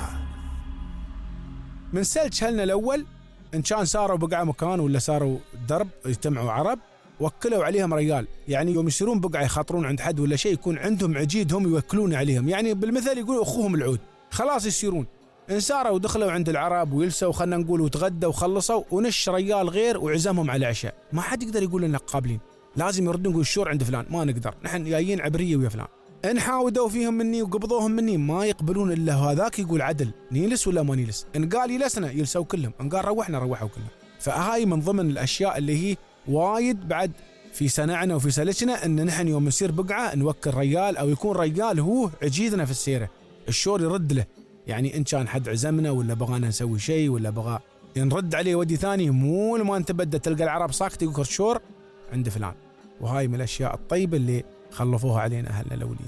من سلج شهلنا الأول إن كان صاروا بقعة مكان ولا صاروا درب يجتمعوا عرب وكلوا عليهم رجال، يعني يوم يصيرون بقعة يخاطرون عند حد ولا شيء يكون عندهم عجيد هم يوكلون عليهم، يعني بالمثل يقولوا أخوهم العود، خلاص يصيرون إن صاروا ودخلوا عند العرب ويلسوا خلنا نقول وتغدوا وخلصوا ونش رجال غير وعزمهم على عشاء، ما حد يقدر يقول لنا قابلين، لازم يردون يقول الشور عند فلان، ما نقدر نحن جايين عبرية ويا فلان. إن حاودوا فيهم مني وقبضوهم مني ما يقبلون إلا هذاك يقول عدل نيلس ولا ما نيلس، إن قال يلسنا يلسوا كلهم، إن قال روحنا روحوا كلهم. فهاي من ضمن الأشياء اللي هي وايد بعد في سنعنا وفي سلكنا إن نحن يوم نصير بقعة نوكل رجال أو يكون رجال هو عجيدنا في السيرة، الشور يرد له، يعني إن كان حد عزمنا ولا بغانا نسوي شيء ولا بغى نرد عليه ودي ثاني، مو ما أنت بدأ تلقى العرب ساكت يقول الشور عند فلان. وهاي من الأشياء الطيبة اللي خلفوها علينا أهلنا الأولين.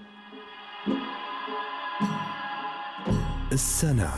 السنة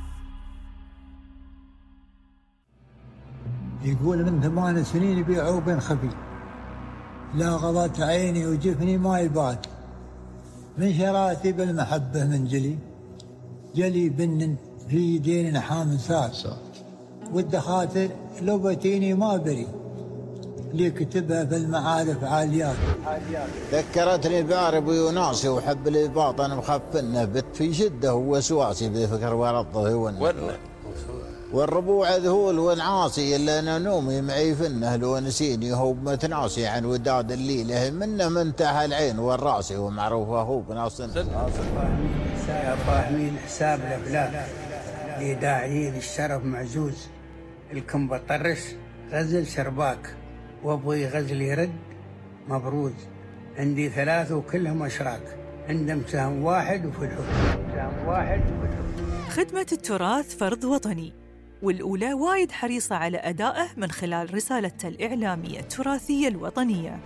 يقول من 8 سنين يبيعوا بين خفي، لا غضت عيني وجفني ما يبات، من شراتي بالمحبة من جلي بن في يدين حام ساس، والدخاتر لو بتيني ما بري، اللي كتبها في المعارف عاليات. ذكرتني بعرب ويوناسي وحب الإباط أنا مخفنه بت في شدة ووسواسي بفكر ورطه والربوع ذهول ونعاصي إلا أنا نومي معي فنه لو نسيني هو متناسي عن وداد الليلة منه منتهى العين والراسي ومعروف أخوك ناصن فاهمين حساب الأفلام لداعيين الشرف معزوز الكم بطرس غزل شرباك وابوي غزل يرد مبروز عندي 3 وكلهم أشراك عندهم سهم واحد وفي الحب خدمة التراث فرض وطني، والأولى وايد حريصة على أدائه من خلال رسالته الإعلامية التراثية الوطنية.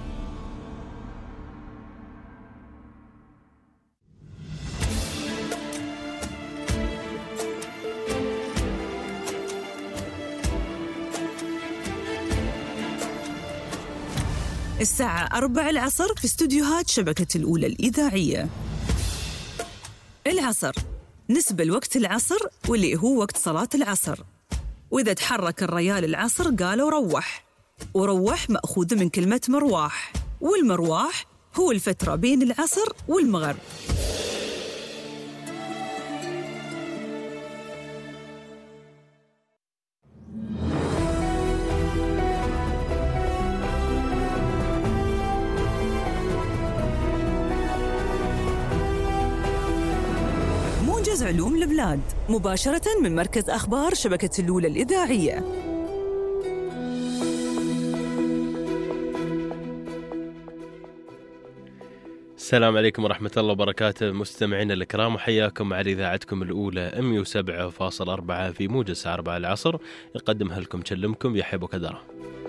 الساعة 4 العصر في استوديوهات شبكة الأولى الإذاعية. العصر نسبة لوقت العصر واللي هو وقت صلاة العصر، وإذا تحرك الريال العصر قالوا روح، وروح مأخوذ من كلمة مرواح، والمرواح هو الفترة بين العصر والمغرب. موجز علوم البلاد مباشرة من مركز أخبار شبكة الأولى الإذاعية. السلام عليكم ورحمة الله وبركاته مستمعينا الكرام، وحياكم على إذاعتكم الأولى 107.4 في موجز 4 العصر، يقدمها لكم كلمكم يحيى أبو كدرة.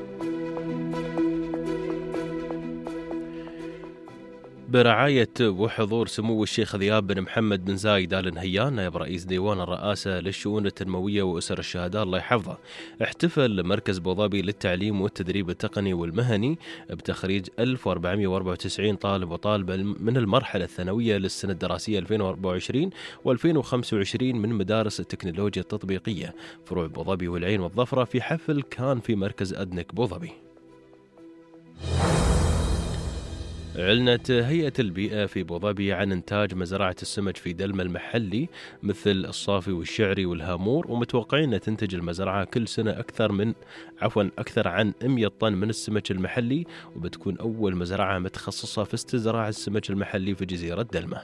برعاية وحضور سمو الشيخ ذياب بن محمد بن زايد آل نهيان نائب رئيس ديوان الرئاسة للشؤون التنموية وأسر الشهداء الله يحفظه، احتفل مركز أبوظبي للتعليم والتدريب التقني والمهني بتخريج 1494 طالب وطالبة من المرحلة الثانوية للسنة الدراسية 2024 و2025 من مدارس التكنولوجيا التطبيقية فروع أبوظبي والعين والظفرة في حفل كان في مركز أدنك أبوظبي. أعلنت هيئة البيئة في أبوظبي عن إنتاج مزرعة السمك في دلمة المحلي مثل الصافي والشعري والهامور، ومتوقعين أن تنتج المزرعة كل سنة أكثر عن 100 طن من السمك المحلي، وبتكون أول مزرعة متخصصة في استزراع السمك المحلي في جزيرة دلمة.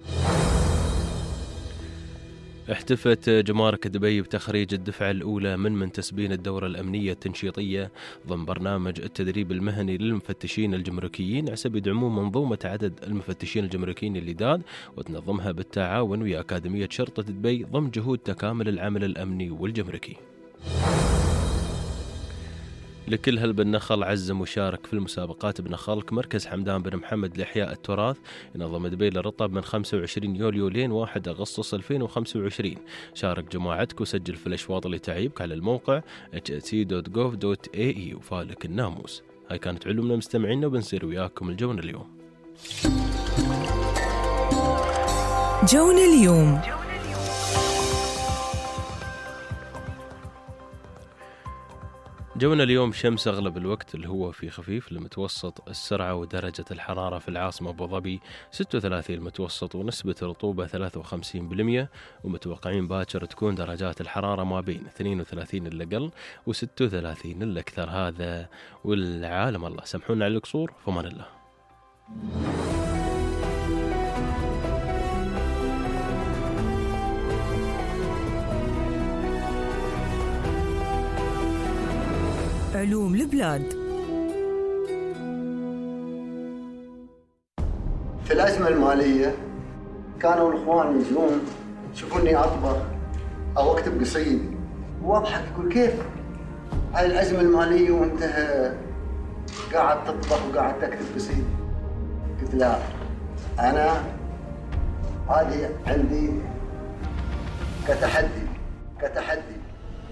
احتفت جمارك دبي بتخريج الدفعة الأولى من منتسبين الدورة الأمنية التنشيطية ضمن برنامج التدريب المهني للمفتشين الجمركيين حسب يدعمون منظومة عدد المفتشين الجمركيين اللداد، وتنظمها بالتعاون ويا أكاديمية شرطة دبي ضمن جهود تكامل العمل الأمني والجمركي. لكل هل بالنخل عزم وشارك في المسابقات بنخلك مركز حمدان بن محمد لإحياء التراث ينظم دبي للرطب من 25 يوليو لين 1 أغسطس 2025. شارك جماعتك وسجل في الأشواط اللي تعيبك على الموقع hc.gov.ae وفالك الناموس. هاي كانت علومنا مستمعينا، وبنصير وياكم الجون اليوم. جون اليوم. جونا اليوم شمس أغلب الوقت اللي هو في خفيف لمتوسط السرعة، ودرجة الحرارة في العاصمة أبوظبي 36 المتوسط، ونسبة الرطوبة 53%، ومتوقعين باكر تكون درجات الحرارة ما بين 32 الأقل و36 الأكثر. هذا والعالم الله. سامحونا على القصور، فمان الله. علوم البلاد. في الأزمة المالية كانوا الإخوان يجون يشوفوني أطبخ أو أكتب قصيدة، واضحك يقول كيف هاي الأزمة المالية وأنت قاعد تطبخ وقاعد تكتب قصيدة؟ قلت لا، أنا هذه عندي كتحدي.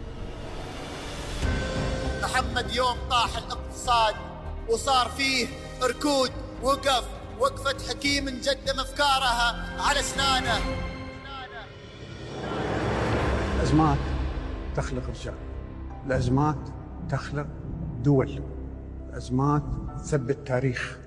محمد يوم طاح الاقتصاد وصار فيه ركود، وقفة حكيم جدم أفكارها على أسنانه. الأزمات تخلق رجال، الأزمات تخلق دول، الأزمات تثبت تاريخ.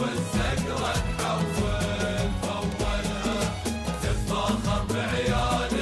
بعيال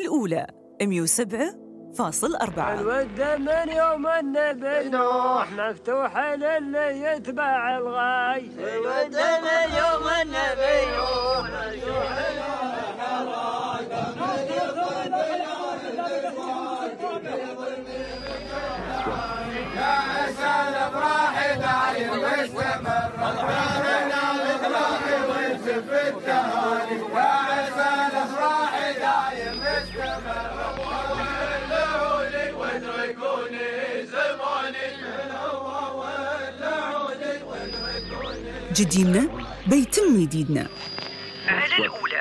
الأولى 107.4. الود من يوم النبي نوح مفتوح للي يتبع الغاي. الود من يوم النبي نوح مفتوح يا عسى الافراح داير واستمر ربنا الافراح وينسف التهاني. يا عسى الافراح داير واستمر ولعوني واتركوني زماني. ولعوني واتركوني. جديدنا بيتم جديدنا على الأولى.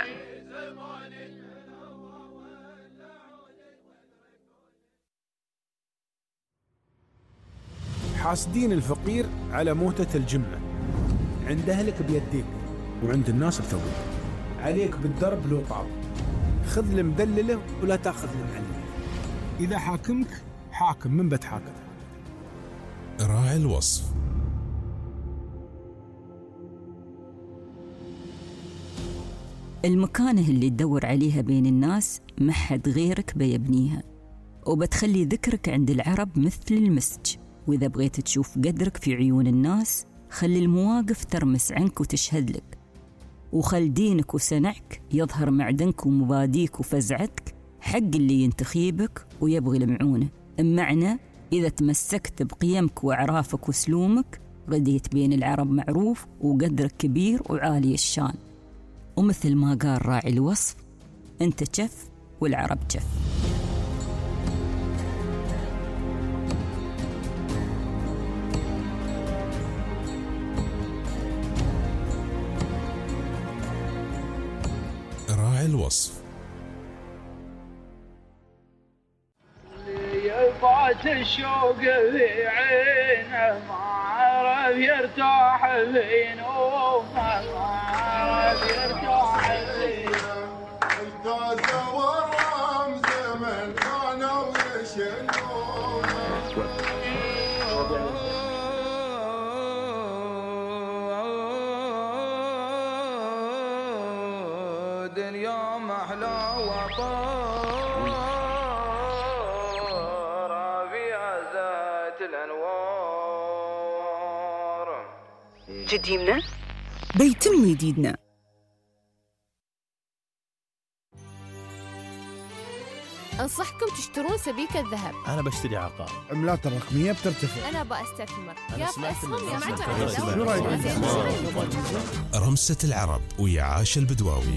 حاسدين الفقير على موتة الجمعة، عند أهلك بيديك وعند الناس بثوبك. عليك بالدرب لو طاب، خذ المدللة ولا تاخذ المعلمة. إذا حاكمك حاكم من بتحاكم. راعي الوصف. المكانة اللي تدور عليها بين الناس ما حد غيرك بيبنيها، وبتخلي ذكرك عند العرب مثل المسج. وإذا بغيت تشوف قدرك في عيون الناس خلي المواقف ترمس عنك وتشهد لك، وخل دينك وسنعك يظهر معدنك ومباديك وفزعتك حق اللي ينتخيبك ويبغي المعونة. بمعنى إذا تمسكت بقيمك وأعرافك وسلومك غديت بين العرب معروف وقدرك كبير وعالي الشان. ومثل ما قال راعي الوصف، أنت شف والعرب شف. راعي الوصف. يفات الشوق في عينه ما عرف يرتاح فينه، ما عرف يرتاح فينه. الكاسة والرمز من كانوا يشلونه. دنيا محلى وطار فيها ذات الأنوار. جديدنا بيتم جديدنا. أنصحكم تشترون سبيكة ذهب. أنا بشتري عقار. عملات الرقمية بترتفع. أنا بأستثمر. أنا سمعت رمسة العرب ويا عاش البدواوي.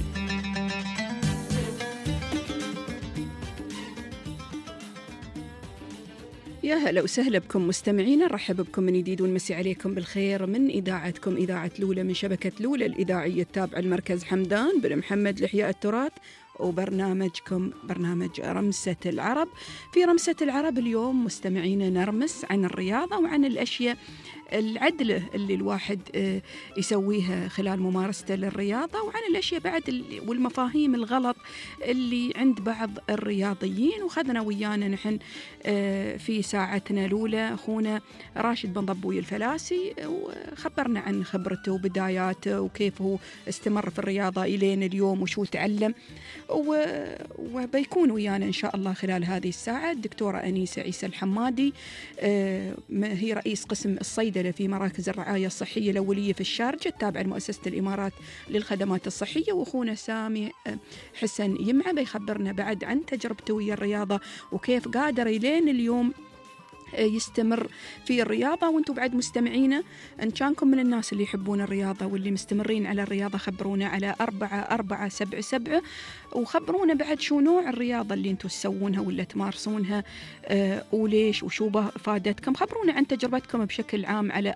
يا هلا وسهلا بكم مستمعينا، نرحب بكم من جديد ونمسي عليكم بالخير من إذاعتكم إذاعة لولة من شبكة لولة الإذاعية التابعة لمركز حمدان بن محمد لإحياء التراث، وبرنامجكم برنامج رمسة العرب. في رمسة العرب اليوم مستمعينا نرمس عن الرياضة وعن الأشياء العدلة اللي الواحد يسويها خلال ممارسته للرياضة، وعن الأشياء بعد والمفاهيم الغلط اللي عند بعض الرياضيين. وخذنا ويانا نحن في ساعتنا الأولى أخونا راشد بن ضبوي الفلاسي، وخبرنا عن خبرته وبداياته وكيف هو استمر في الرياضة إلين اليوم وشو تعلم. وبيكون ويانا إن شاء الله خلال هذه الساعة الدكتورة أنيسة عيسى الحمادي، هي رئيس قسم الصيدلة في مراكز الرعاية الصحية الأولية في الشارجة التابعة لمؤسسة الإمارات للخدمات الصحية. وأخونا سامي حسن يمعة بيخبرنا بعد عن تجربته ويا الرياضة وكيف قادر إلين اليوم يستمر في الرياضة. وانتم بعد مستمعينا ان كانكم من الناس اللي يحبون الرياضة واللي مستمرين على الرياضة خبرونا على 4477، وخبرونا بعد شو نوع الرياضة اللي انتم تسوونها ولا تمارسونها وليش وشو فادتكم. خبرونا عن تجربتكم بشكل عام على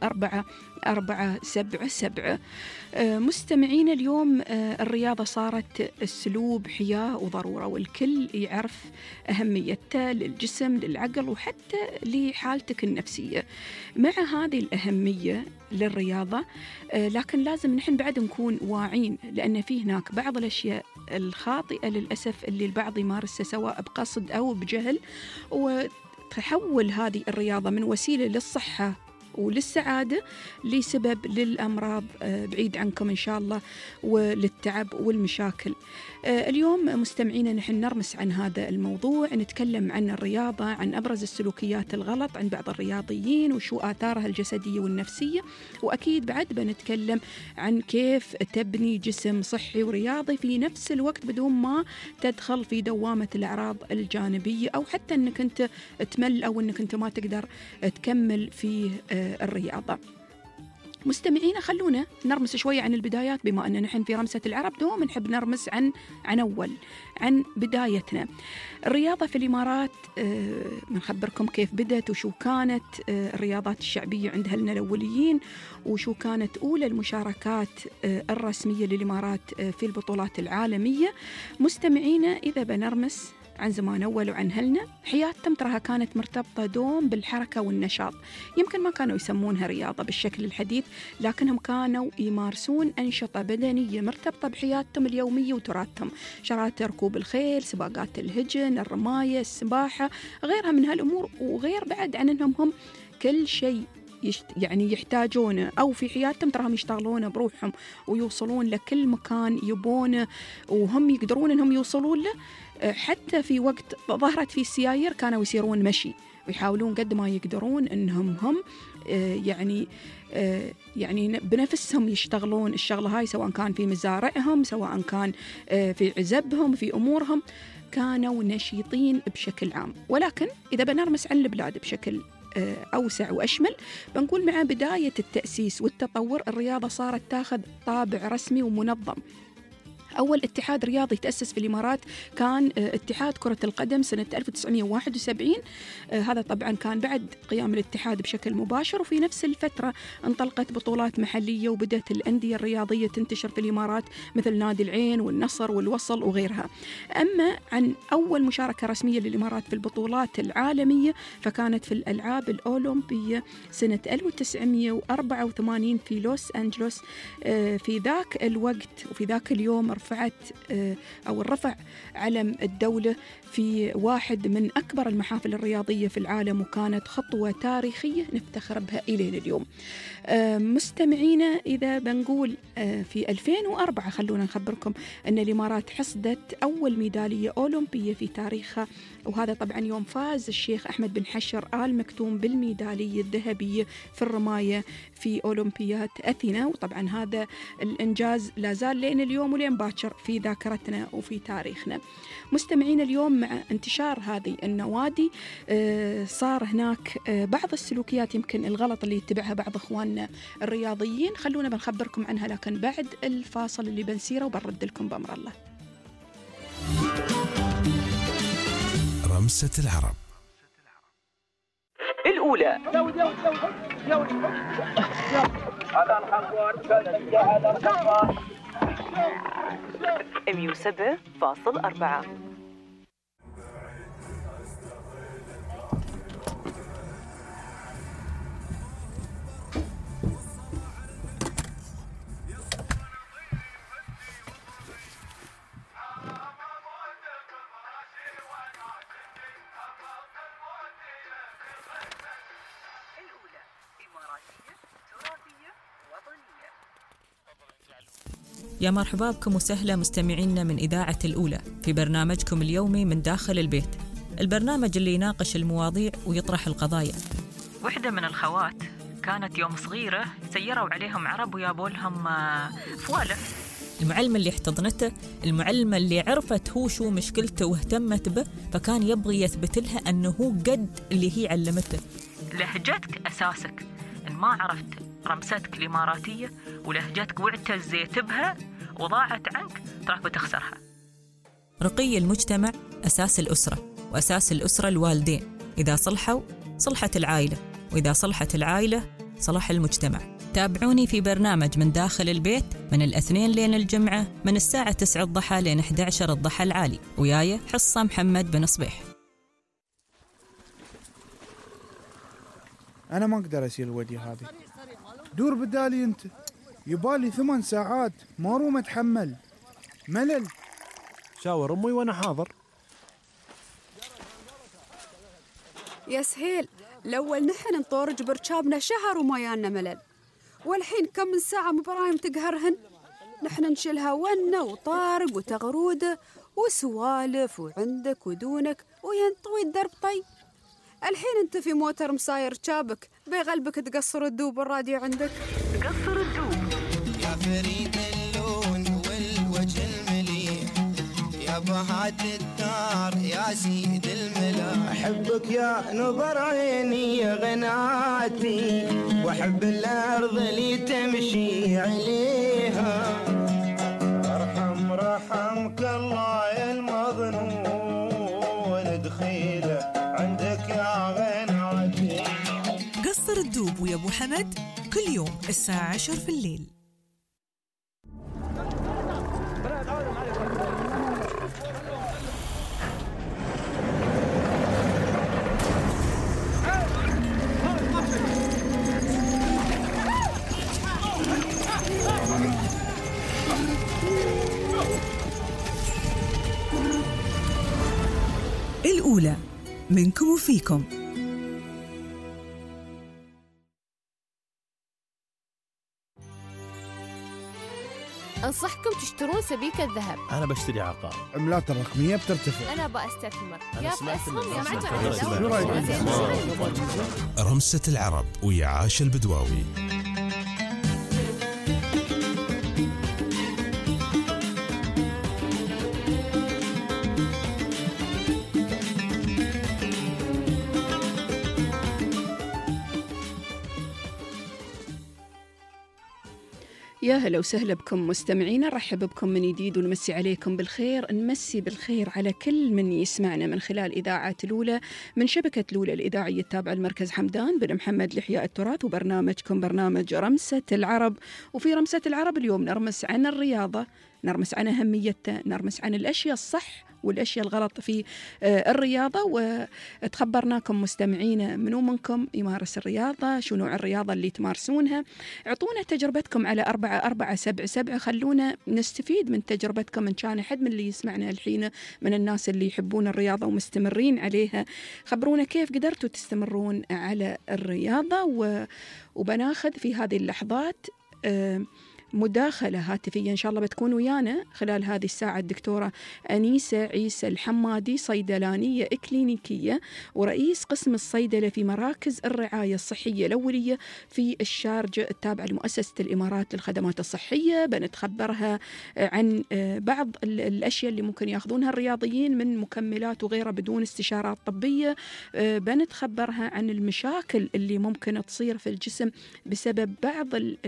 4477. مستمعين اليوم الرياضة صارت اسلوب حياة وضرورة، والكل يعرف أهميتها للجسم للعقل وحتى لحالتك النفسية. مع هذه الأهمية للرياضة لكن لازم نحن بعد نكون واعين، لأن في هناك بعض الأشياء الخاطئة للأسف اللي البعض يمارسها سواء بقصد أو بجهل، وتحول هذه الرياضة من وسيلة للصحة وللسعادة لسبب للأمراض بعيد عنكم إن شاء الله، وللتعب والمشاكل. اليوم مستمعينا نحن نرمس عن هذا الموضوع، نتكلم عن الرياضة، عن أبرز السلوكيات الغلط عند بعض الرياضيين وشو آثارها الجسدية والنفسية، وأكيد بعد بنتكلم عن كيف تبني جسم صحي ورياضي في نفس الوقت بدون ما تدخل في دوامة الأعراض الجانبية أو حتى أنك أنت تمل أو أنك أنت ما تقدر تكمل في الرياضة. مستمعينا خلونا نرمس شوية عن البدايات، بما أننا نحن في رمسة العرب دوم نحب نرمس عن بدايتنا. الرياضة في الإمارات بنخبركم كيف بدت وشو كانت الرياضات الشعبية عند أهلنا الأوليين، وشو كانت أولى المشاركات الرسمية للإمارات في البطولات العالمية. مستمعينا إذا بنرمس عن زمان أول وعن أهلنا، حياتهم تراها كانت مرتبطة دوم بالحركة والنشاط. يمكن ما كانوا يسمونها رياضة بالشكل الحديث، لكنهم كانوا يمارسون أنشطة بدنية مرتبطة بحياتهم اليومية وتراثهم، شرات ركوب الخيل، سباقات الهجن، الرماية، السباحة، غيرها من هالأمور. وغير بعد عن أنهم هم كل شيء يعني يحتاجونه أو في حياتهم تراهم يشتغلونه بروحهم ويوصلون لكل مكان يبونه وهم يقدرون أنهم يوصلون له. حتى في وقت ظهرت فيه السيايير كانوا يسيرون مشي ويحاولون قد ما يقدرون أنهم هم يعني بنفسهم يشتغلون الشغلة هاي، سواء كان في مزارعهم، سواء كان في عزبهم، في أمورهم، كانوا نشيطين بشكل عام. ولكن إذا بنرمس عن البلاد بشكل أوسع وأشمل، بنقول مع بداية التأسيس والتطور الرياضة صارت تاخذ طابع رسمي ومنظم. أول اتحاد رياضي تأسس في الإمارات كان اتحاد كرة القدم سنة 1971. هذا طبعا كان بعد قيام الاتحاد بشكل مباشر، وفي نفس الفترة انطلقت بطولات محلية وبدأت الأندية الرياضية تنتشر في الإمارات مثل نادي العين والنصر والوصل وغيرها. أما عن أول مشاركة رسمية للإمارات في البطولات العالمية فكانت في الألعاب الأولمبية سنة 1984 في لوس أنجلوس. في ذاك الوقت وفي ذاك اليوم رفع علم الدولة في واحد من أكبر المحافل الرياضية في العالم، وكانت خطوة تاريخية نفتخر بها إلى اليوم. مستمعينا إذا بنقول في 2004 خلونا نخبركم أن الإمارات حصدت أول ميدالية أولمبية في تاريخها، وهذا طبعا يوم فاز الشيخ أحمد بن حشر آل مكتوم بالميدالية الذهبية في الرماية في أولمبياد أثينا. وطبعا هذا الإنجاز لا زال لين اليوم ولين باكر في ذاكرتنا وفي تاريخنا. مستمعين اليوم مع انتشار هذه النوادي صار هناك بعض السلوكيات يمكن الغلط اللي يتبعها بعض إخواننا الرياضيين، خلونا بنخبركم عنها لكن بعد الفاصل اللي بنسيره وبنرد لكم بأمر الله. رمسة العرب الأولى. على الخطوات 107.4. يا مرحبا بكم وسهلا مستمعينا من إذاعة الأولى في برنامجكم اليومي من داخل البيت، البرنامج اللي يناقش المواضيع ويطرح القضايا. وحدة من الخوات كانت يوم صغيرة سيروا عليهم عرب ويابوا لهم فوالف. المعلمة اللي احتضنته، المعلمة اللي عرفت هو شو مشكلته واهتمت به، فكان يبغي يثبت لها أنه هو قد اللي هي علمته. لهجتك أساسك، إن ما عرفت رمستك الإماراتية ولهجتك واعتزيت بها وضاعت عنك تراك بتخسرها. رقي المجتمع أساس الأسرة، وأساس الأسرة الوالدين، إذا صلحوا صلحت العائلة، وإذا صلحت العائلة صلح المجتمع. تابعوني في برنامج من داخل البيت من الاثنين لين الجمعة من الساعة 9 الضحى لين 11 الضحى العالي، وياي حصة محمد بن صبيح. أنا ما أقدر أسير الودية هذه، دور بدالي أنت، يبالي 8 ساعات ما روم أتحمل، ملل. شاور أمي وأنا حاضر. يا سهيل الأول نحن نطورج برشابنا شهر وما يانا ملل، والحين كم من ساعة مبرايم تقهرهن، نحن نشيلها ونة وطارق وتغرودة وسوالف وعندك ودونك وينطوي الدرب. طي الحين انت في موتر مساير شابك بيغلبك تقصر الدوب الراديو عندك. تقصر الدوب يا فريد اللون والوجه المليح، يا بهات الدار يا سيد الملا، أحبك يا نظر عيني يا غناتي، وأحب الأرض اللي تمشي عليها. رحمك الله يا المظنون، دخيله عندك يا غناتي. قصر الدوب ويا أبو حمد كل يوم الساعة 10 في الليل. الأولى منكم وفيكم. أنصحكم تشترون سبيكة ذهب. أنا بشتري عقار. عملات الرقمية بترتفع. أنا بأستثمر. أنا سمعت رمسة العرب ويا عاش البدواوي. يا هلا وسهلا بكم مستمعينا، نرحب بكم من جديد ونمسي عليكم بالخير. نمسي بالخير على كل من يسمعنا من خلال إذاعات الأولى من شبكة الأولى الإذاعية التابعة لمركز حمدان بن محمد لإحياء التراث، وبرنامجكم برنامج رمسة العرب. وفي رمسة العرب اليوم نرمس عن الرياضة، نرمس عن أهميتها، نرمس عن الأشياء الصح والأشياء الغلط في الرياضة. وتخبرناكم مستمعين منو منكم يمارس الرياضة، شو نوع الرياضة اللي تمارسونها. اعطونا تجربتكم على 4477، خلونا نستفيد من تجربتكم. إن كان أحد من اللي يسمعنا الحين من الناس اللي يحبون الرياضة ومستمرين عليها، خبرونا كيف قدرتوا تستمرون على الرياضة. وبناخذ في هذه اللحظات مداخلة هاتفية إن شاء الله بتكون ويانا خلال هذه الساعة الدكتورة أنيسة عيسى الحمادي، صيدلانية إكلينيكية ورئيس قسم الصيدلة في مراكز الرعاية الصحية الأولية في الشارجة التابعة لمؤسسة الإمارات للخدمات الصحية. بنتخبرها عن بعض الأشياء اللي ممكن يأخذونها الرياضيين من مكملات وغيرها بدون استشارات طبية. بنتخبرها عن المشاكل اللي ممكن تصير في الجسم بسبب بعض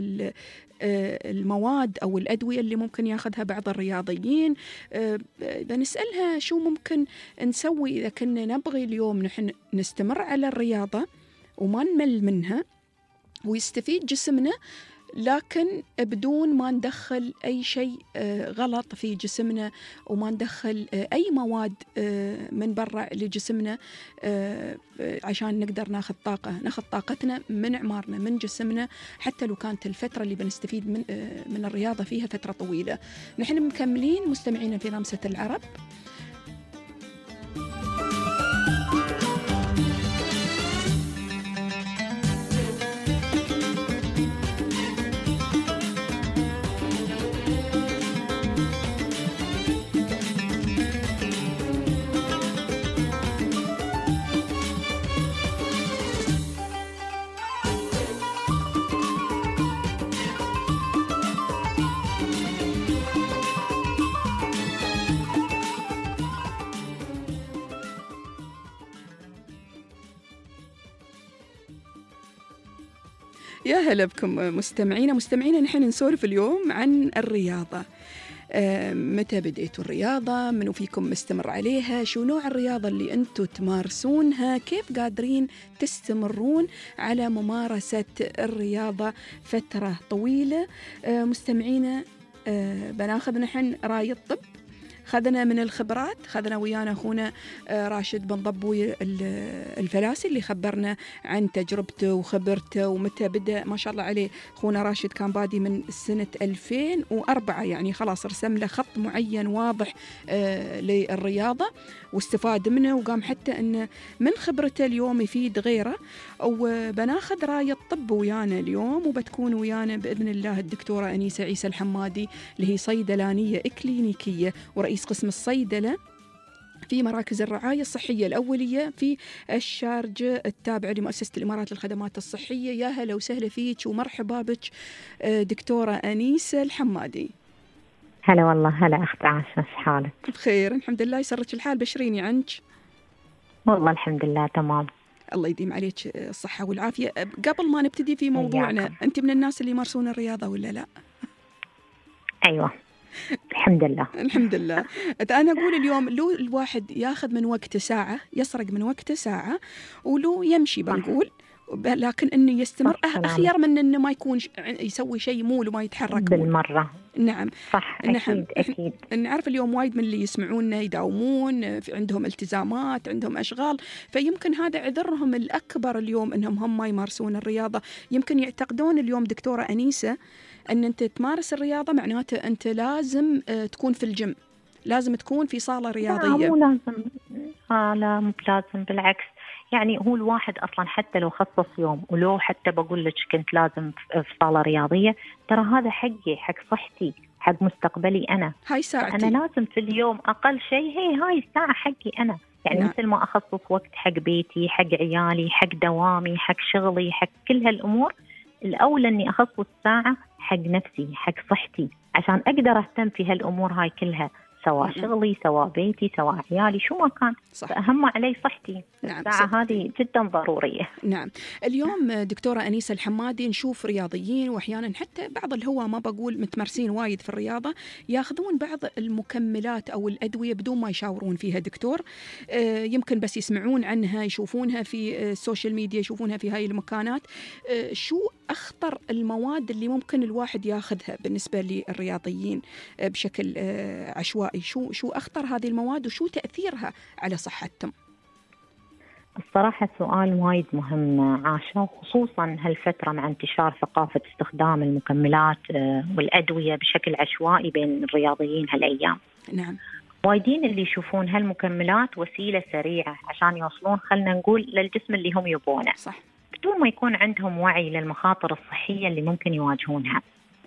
المواد أو الأدوية اللي ممكن ياخذها بعض الرياضيين. بنسألها شو ممكن نسوي إذا كنا نبغي اليوم نحن نستمر على الرياضة وما نمل منها ويستفيد جسمنا، لكن بدون ما ندخل أي شيء غلط في جسمنا وما ندخل أي مواد من برا لجسمنا، عشان نقدر ناخذ طاقتنا من أعمارنا من جسمنا، حتى لو كانت الفترة اللي بنستفيد من الرياضة فيها فترة طويلة. نحن مكملين مستمعين في رمسة العرب. يا هلا بكم مستمعينا نحن نسولف اليوم عن الرياضة. متى بديتوا الرياضة؟ منو فيكم مستمر عليها؟ شو نوع الرياضة اللي أنتوا تمارسونها؟ كيف قادرين تستمرون على ممارسة الرياضة فترة طويلة؟ مستمعينا بناخذ نحن راي الطب خذنا من الخبرات، خذنا ويانا أخونا راشد بن ضبوي الفلاسي اللي خبرنا عن تجربته وخبرته ومتى بدأ. ما شاء الله عليه أخونا راشد كان بادي من سنة 2004، يعني خلاص رسم له خط معين واضح للرياضة واستفاد منه، وقام حتى أنه من خبرته اليوم يفيد غيره. وبناخذ راية طب ويانا اليوم، وبتكون ويانا بإذن الله الدكتورة أنيسة عيسى الحمادي اللي هي صيدلانية إكلينيكية ورئيس قسم الصيدلة في مراكز الرعاية الصحية الأولية في الشارجة التابعة لمؤسسة الإمارات للخدمات الصحية. يا هلا وسهلا فيك ومرحبا بك دكتورة أنيسة الحمادي. هلا والله. هلا أخت عاشة، إيش حالك؟ بخير الحمد لله، يسرك الحال. بشريني عنك. والله الحمد لله تمام. الله يديم عليك الصحة والعافية. قبل ما نبتدي في موضوعنا، أنت من الناس اللي يمارسون الرياضة ولا لا؟ أيوة الحمد لله. الحمد لله. أنا أقول اليوم لو الواحد ياخذ من وقته ساعة، يسرق من وقته ساعة، ولو يمشي بنقول، لكن إنه يستمر أخير من إنه ما يكون يسوي شيء مول وما يتحرك بالمرة. نعم صح. أكيد. نعرف اليوم وايد من اللي يسمعونا يداومون، عندهم التزامات، عندهم أشغال، فيمكن هذا عذرهم الأكبر اليوم إنهم هم ما يمارسون الرياضة. يمكن يعتقدون اليوم دكتورة أنيسة أن أنت تمارس الرياضة معناته أنت لازم تكون في الجيم، لازم تكون في صالة رياضية. لا مو لازم. لا مو لازم، بالعكس. يعني هو الواحد أصلا حتى لو خصص يوم، ولو حتى بقول لك كنت لازم في صالة رياضية، ترى هذا حقي، حق صحتي، حق مستقبلي أنا. هاي ساعتي. أنا لازم في اليوم أقل شيء هاي الساعة حقي أنا. يعني نعم. مثل ما أخصص وقت حق بيتي، حق عيالي، حق دوامي، حق شغلي، حق كل هالأمور، الأولى أني أخصص ساعة حق نفسي، حق صحتي، عشان أقدر أهتم في هالأمور هاي كلها، سواء شغلي، سواء بيتي، سواء عيالي، شو ما كان. فأهم علي صحتي. نعم. الساعة هذه جدا ضرورية. نعم. اليوم دكتورة أنيسة الحمادي نشوف رياضيين وأحيانا حتى بعض الهواة، ما بقول متمرسين وايد في الرياضة، ياخذون بعض المكملات أو الأدوية بدون ما يشاورون فيها دكتور. يمكن بس يسمعون عنها، يشوفونها في السوشيال ميديا، يشوفونها في هاي المكانات. شو أخطر المواد اللي ممكن الواحد ياخذها بالنسبة للرياضيين بشكل عشوائي؟ شو أخطر هذه المواد وشو تأثيرها على صحتهم؟ الصراحة سؤال وايد مهم عاشة، خصوصا هالفترة مع انتشار ثقافة استخدام المكملات والأدوية بشكل عشوائي بين الرياضيين هالأيام. نعم. وايدين اللي يشوفون هالمكملات وسيلة سريعة عشان يوصلون، خلنا نقول، للجسم اللي هم يبونه. صح. بدون ما يكون عندهم وعي للمخاطر الصحية اللي ممكن يواجهونها.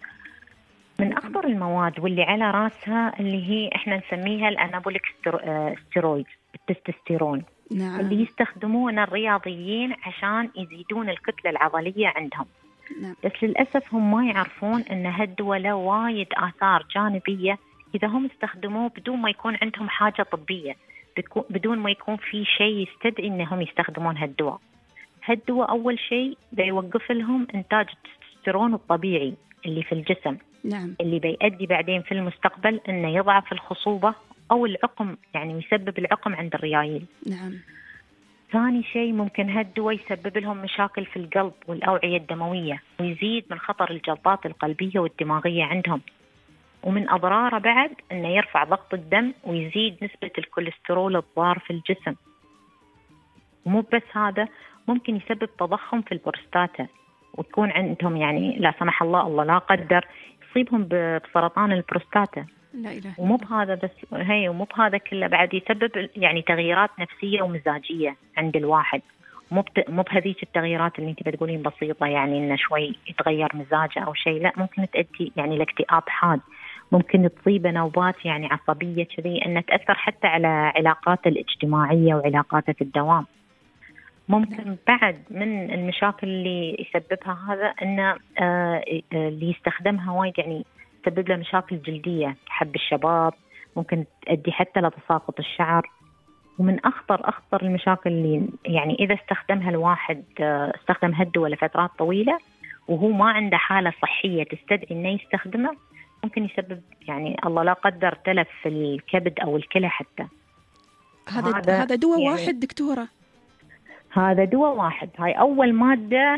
من أخطر المواد واللي على رأسها اللي هي إحنا نسميها الأنابوليك ستيرويد، التستوستيرون. نعم. اللي يستخدمون الرياضيين عشان يزيدون الكتلة العضلية عندهم. نعم. بس للأسف هم ما يعرفون أن هالدواء له وايد آثار جانبية إذا هم استخدموه بدون ما يكون عندهم حاجة طبية، بدون ما يكون في شيء يستدعي أنهم يستخدمون هالدواء. هالدواء أول شيء بيوقف لهم إنتاج التستوستيرون الطبيعي اللي في الجسم. نعم. اللي بيؤدي بعدين في المستقبل أنه يضعف الخصوبة أو العقم، يعني يسبب العقم عند الريايل. نعم. ثاني شيء ممكن هالدواء يسبب لهم مشاكل في القلب والأوعية الدموية، ويزيد من خطر الجلطات القلبية والدماغية عندهم. ومن أضراره بعد أنه يرفع ضغط الدم ويزيد نسبة الكوليسترول الضار في الجسم. ومو بس هذا، ممكن يسبب تضخم في البروستاتا، وتكون عندهم يعني لا سمح الله، الله لا قدر، يصيبهم بسرطان البروستاتا. لا إله. ومو بهذا بس، ومو بهذا كله، بعد يسبب يعني تغييرات نفسية ومزاجية عند الواحد. مو بهذيك التغييرات اللي انت بتقولين بسيطة، يعني انه شوي يتغير مزاجه او شيء، لا، ممكن تؤدي يعني لاكتئاب حاد، ممكن تصيبه نوبات يعني عصبية كذي، انها تأثر حتى على علاقاته الاجتماعية وعلاقاته في الدوام. ممكن بعد من المشاكل اللي يسببها هذا أن اللي يستخدمها وايد يعني تسبب له مشاكل جلدية، حب الشباب، ممكن تؤدي حتى لتساقط الشعر. ومن أخطر المشاكل اللي يعني إذا استخدمها الواحد، استخدم هالدواء لفترات طويلة وهو ما عنده حالة صحية تستدعي إنه يستخدمه، ممكن يسبب يعني الله لا قدر تلف في الكبد أو الكلى حتى. هذا دواء يعني واحد دكتورة؟ هذا دواء واحد. هاي أول مادة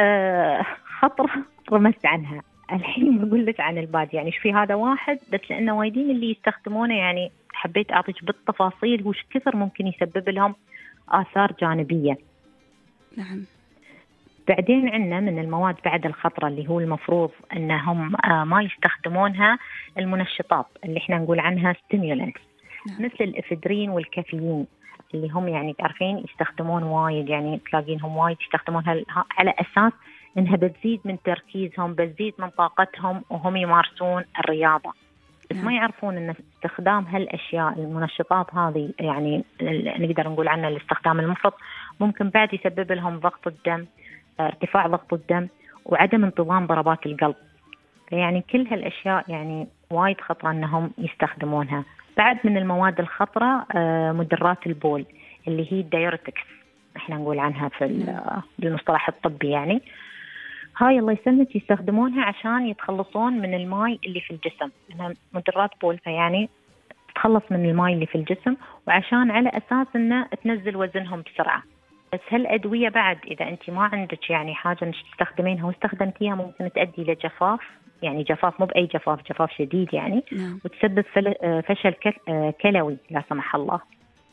خطرة رمزت عنها. الحين بقول لك عن الباقي، يعني في هذا واحد بس، لأنه وايدين اللي يستخدمونه يعني حبيت أعطيك بالتفاصيل وش كثر ممكن يسبب لهم آثار جانبية. نعم. بعدين عندنا من المواد بعد الخطرة اللي هو المفروض أنهم ما يستخدمونها المنشطات اللي احنا نقول عنها ستيمولانت، مثل الإفدرين والكافيين اللي هم يعني تعرفين يستخدمون وايد، يعني تلاقينهم وايد يستخدمونها على أساس إنها بتزيد من تركيزهم، بتزيد من طاقتهم وهم يمارسون الرياضة. بس ما يعرفون أن استخدام هالأشياء المنشطات هذه يعني نقدر نقول عنها الاستخدام المفرط ممكن بعد يسبب لهم ضغط الدم، ارتفاع ضغط الدم، وعدم انتظام ضربات القلب. يعني كل هالأشياء يعني وايد خطرة أنهم يستخدمونها. بعد من المواد الخطرة مدرات البول اللي هي الدايوريتكس احنا نقول عنها في المصطلح الطبي. يعني هاي الله يسلمك يستخدمونها عشان يتخلصون من الماء اللي في الجسم، انها مدرات بول، فيعني تخلص من الماء اللي في الجسم، وعشان على أساس انه تنزل وزنهم بسرعة. بس هالأدوية بعد إذا أنت ما عندك يعني حاجة إنك تستخدمينها واستخدمتيها ممكن تؤدي لجفاف، يعني جفاف مو بأي جفاف، جفاف شديد يعني. وتسبب فشل كلوي لا سمح الله.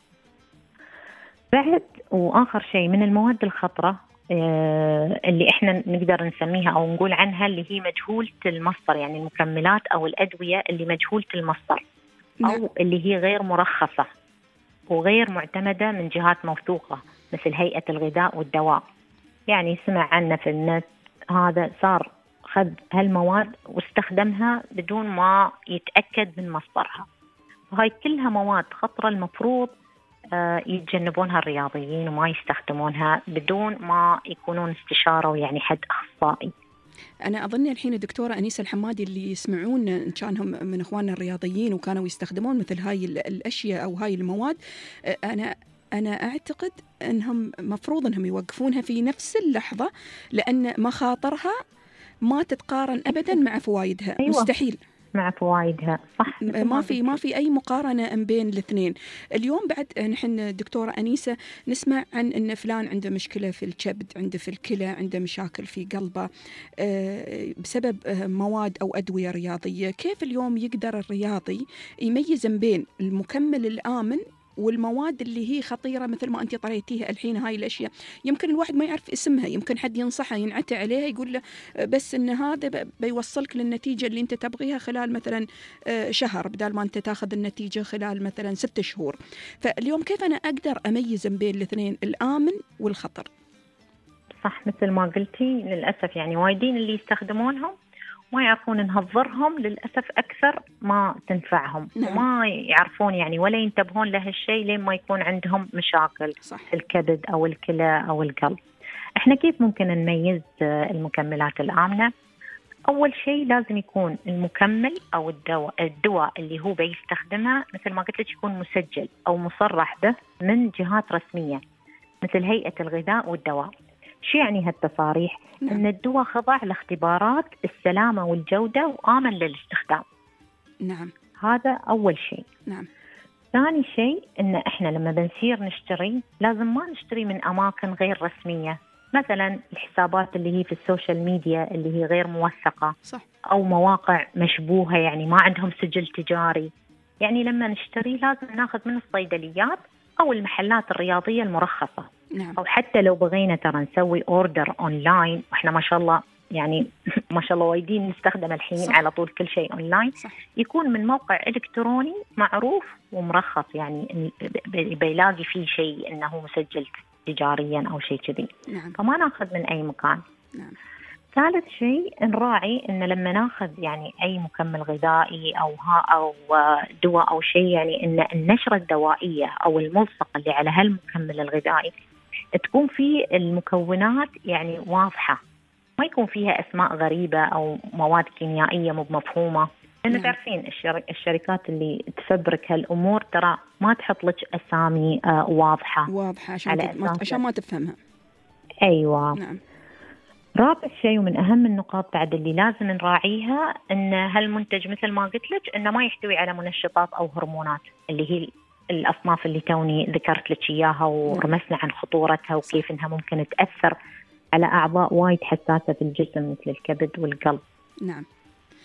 بعد وآخر شيء من المواد الخطرة اللي إحنا نقدر نسميها أو نقول عنها اللي هي مجهولة المصدر، يعني المكملات أو الأدوية اللي مجهولة المصدر أو اللي هي غير مرخصة وغير معتمدة من جهات موثوقة مثل هيئة الغذاء والدواء. يعني سمع عنه في النت هذا صار خذ هالمواد واستخدمها بدون ما يتأكد من مصدرها. وهاي كلها مواد خطرة المفروض يتجنبونها الرياضيين وما يستخدمونها بدون ما يكونون استشارة يعني حد أخصائي. أنا أظن الحين الدكتورة أنيسة الحمادي اللي يسمعون إن كانهم من إخواننا الرياضيين وكانوا يستخدمون مثل هاي الأشياء أو هاي المواد، أنا أعتقد أنهم مفروض أنهم يوقفونها في نفس اللحظة، لأن مخاطرها ما تتقارن أبدا مع فوائدها. أيوة. مستحيل مع فوائدها، صح. ما في أي مقارنة بين الاثنين. اليوم بعد نحن دكتورة أنيسة نسمع عن أن فلان عنده مشكلة في الكبد، عنده في الكلى، عنده مشاكل في قلبه بسبب مواد أو أدوية رياضية. كيف اليوم يقدر الرياضي يميز بين المكمل الآمن والمواد اللي هي خطيرة مثل ما أنت طريتيها الحين؟ هاي الأشياء يمكن الواحد ما يعرف اسمها، يمكن حد ينصحه ينعتى عليها يقول له بس إن هذا بيوصلك للنتيجة اللي أنت تبغيها خلال مثلا شهر، بدل ما أنت تاخذ النتيجة خلال مثلا 6 شهور. فاليوم كيف أنا أقدر أميز بين الاثنين، الآمن والخطر؟ صح مثل ما قلتي، للأسف يعني وايدين اللي يستخدمونهم ما يعرفون انها تضرهم للأسف أكثر ما تنفعهم. وما يعرفون يعني ولا ينتبهون لهالشيء لين ما يكون عندهم مشاكل في الكبد أو الكلى أو القلب. احنا كيف ممكن نميز المكملات الآمنة؟ أول شيء لازم يكون المكمل أو الدواء اللي هو بيستخدمها مثل ما قلت لك يكون مسجل أو مصرح به من جهات رسمية مثل هيئة الغذاء والدواء. شو يعني هالتصاريح؟ أن الدواء خضع لاختبارات السلامة والجودة وآمن للاستخدام. نعم. هذا أول شيء. نعم. ثاني شيء أن إحنا لما بنصير نشتري لازم ما نشتري من أماكن غير رسمية، مثلا الحسابات اللي هي في السوشيال ميديا اللي هي غير موثقة. صح. أو مواقع مشبوهة يعني ما عندهم سجل تجاري. يعني لما نشتري لازم ناخذ من الصيدليات أو المحلات الرياضية المرخصة. نعم. أو حتى لو بغينا ترى نسوي أوردر أونلاين، وإحنا ما شاء الله يعني ما شاء الله وايدين نستخدم الحين. صح. على طول كل شيء أونلاين. صح. يكون من موقع إلكتروني معروف ومرخص، يعني بيلاقي فيه شيء إنه مسجل تجاريا أو شيء كذي. نعم. فما ناخذ من أي مكان. نعم. ثالث شيء نراعي إن لما ناخذ يعني أي مكمل غذائي أو دواء أو شيء، يعني إن النشرة الدوائية أو الملصق اللي على هالمكمل الغذائي تكون فيه المكونات يعني واضحة، ما يكون فيها أسماء غريبة أو مواد كيميائية مو مفهومة. لأن تعرفين الشركات اللي تفبرك هالأمور ترى ما تحط لك أسامي واضحة عشان ما تفهمها. أيوة. نعم. رابع شيء ومن أهم النقاط بعد اللي لازم نراعيها أن هالمنتج مثل ما قلت لك أنه ما يحتوي على منشطات أو هرمونات اللي هي الأصناف اللي توني ذكرت لك إياها ورمسنا عن خطورتها وكيف أنها ممكن تأثر على أعضاء وايد حساسة في الجسم مثل الكبد والقلب. نعم.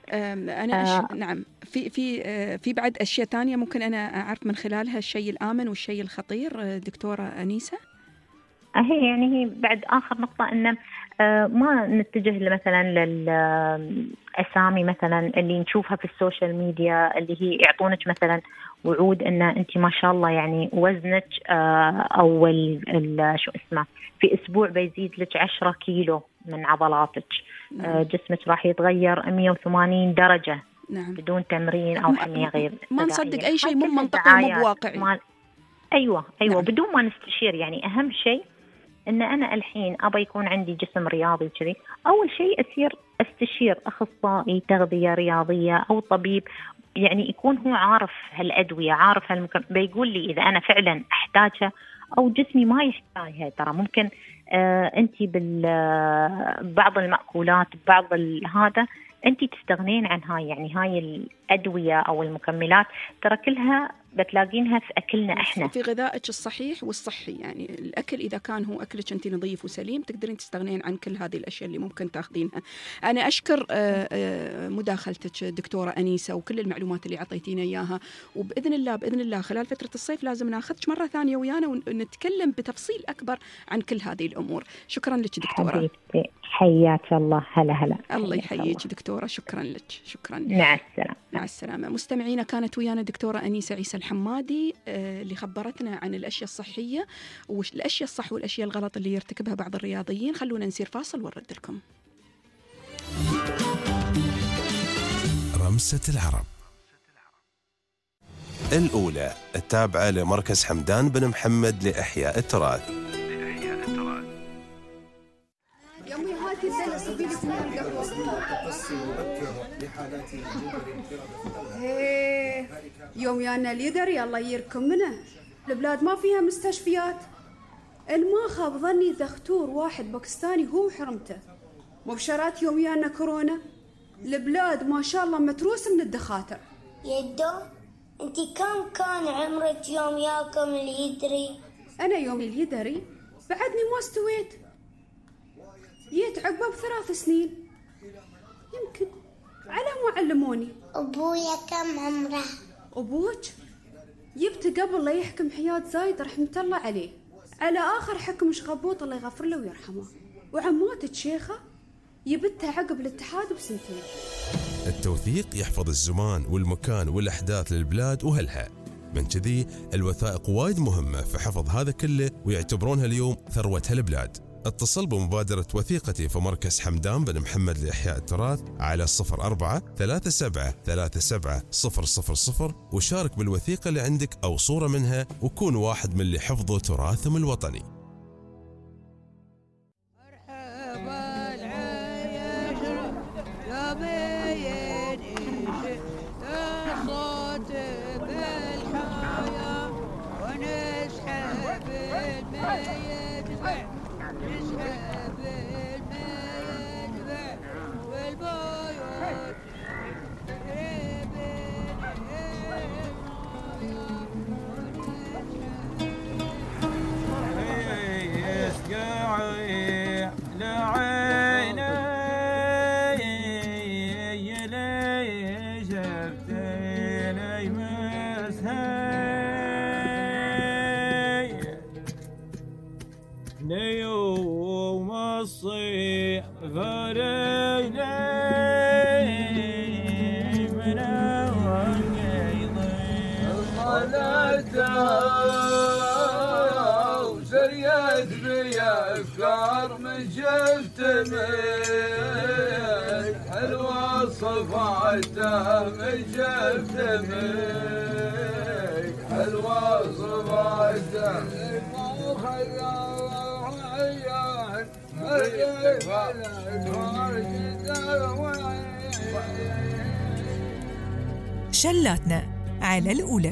أنا نعم في بعد أشياء تانية ممكن أنا أعرف من خلالها الشيء الآمن والشيء الخطير دكتورة أنيسة؟ هي بعد آخر نقطة إن ما نتجه مثلا للأسامي مثلا اللي نشوفها في السوشيال ميديا اللي هي يعطونك مثلا وعود إن أنت ما شاء الله يعني وزنك أو شو اسمه في أسبوع بيزيد لك 10 كيلو من عضلاتك. جسمك راح يتغير 180 درجة. نعم. بدون تمرين أو حمية غير ما نصدق أي شيء مو منطقي ومو بواقعي. أيوة نعم. بدون ما نستشير. يعني أهم شيء إن أنا الحين أبى يكون عندي جسم رياضي كذي، أول شيء أستشير أخصائي تغذية رياضية أو طبيب، يعني يكون هو عارف هالأدوية، عارف بيقول لي إذا أنا فعلا أحتاجها أو جسمي ما يحتاجها. ترى ممكن أنت بعض المأكولات بعض هذا أنت تستغنين عن هاي، يعني هاي الأدوية أو المكملات ترى كلها بتلاقينها في أكلنا إحنا، في غذائك الصحيح والصحي. يعني الأكل إذا كان هو أكلك أنت نظيف وسليم تقدرين تستغنين عن كل هذه الأشياء اللي ممكن تاخذينها. أنا أشكر مداخلتك دكتورة أنيسة وكل المعلومات اللي عطيتينا إياها، وبإذن الله خلال فترة الصيف لازم ناخذك مرة ثانية ويانا ونتكلم بتفصيل أكبر عن كل هذه الأمور. شكرا لك دكتورة. حبيبتي حياك الله. هلا الله يحييك دكتورة. شكرا لك. شكرا. مع السلامة. مستمعينا كانت ويانا دكتورة أنيسة عيسى الحمادي اللي خبرتنا عن الأشياء الصحية والأشياء الصح والأشياء الغلط اللي يرتكبها بعض الرياضيين. خلونا نسير فاصل ونرد لكم. رمسة العرب الأولى التابعة لمركز حمدان بن محمد لإحياء التراث. يمي هاتي الدلة صبي لي فنجان قهوة. يوم يانا ليدري الله يركم منه. البلاد ما فيها مستشفيات. إن ما خاب ظني دكتور واحد باكستاني هو حرمته. مبشرات يوم يانا كورونا. البلاد ما شاء الله متروسة من الدخاتر. يدو انتي كم كان عمرك يوم ياكم اليدري؟ أنا يوم اليدري بعدني ما استويت. جيت عقبه ب3 سنين يمكن، على ما علموني. أبويا كم عمره؟ أبوك جبت قبل لا يحكم حياة زايد رحمة الله عليه، على آخر حكم شغبوط الله يغفر له ويرحمه. وعماتك شيخة يبتها عقب الاتحاد ب2 سنين. التوثيق يحفظ الزمان والمكان والأحداث للبلاد وأهلها، من كذي الوثائق وايد مهمة في حفظ هذا كله ويعتبرونها اليوم ثروة هالبلاد. اتصل بمبادرة وثيقتي في مركز حمدان بن محمد لإحياء التراث على 04-3737-000 وشارك بالوثيقة اللي عندك أو صورة منها وكون واحد من اللي حفظوا تراثهم الوطني. حلوة صفعتها من شفتمك، حلوة صفعتها شلاتنا على الأولى.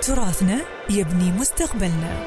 تراثنا يبني مستقبلنا.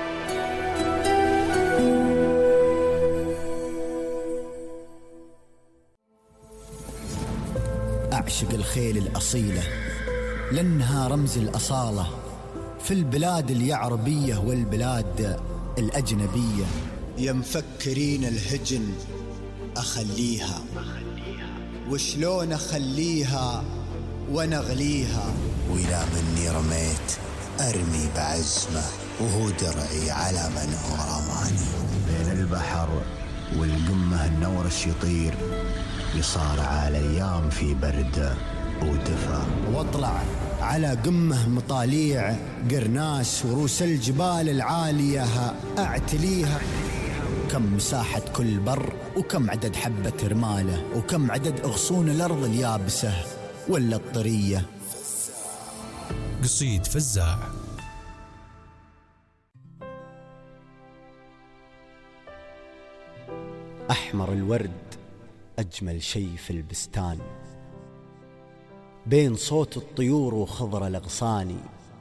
أعشق الخيل الأصيلة لأنها رمز الأصالة في البلاد اليعربية والبلاد الأجنبية. يا مفكرين الهجن أخليها، وشلون أخليها ونغليها، وإذا مني رميت أرمي بعزمه، وهو درعي على من هو رماني. بين البحر والقمة النورش يطير، يصارع الأيام في برد ودفا، واطلع على قمة مطاليع قرناس ورؤوس الجبال العالية أعتليها. كم مساحة كل بر، وكم عدد حبة رماله، وكم عدد أغصون الأرض اليابسة ولا الطرية. قصيد فزاع. أحمر الورد أجمل شيء في البستان، بين صوت الطيور وخضر الأغصان،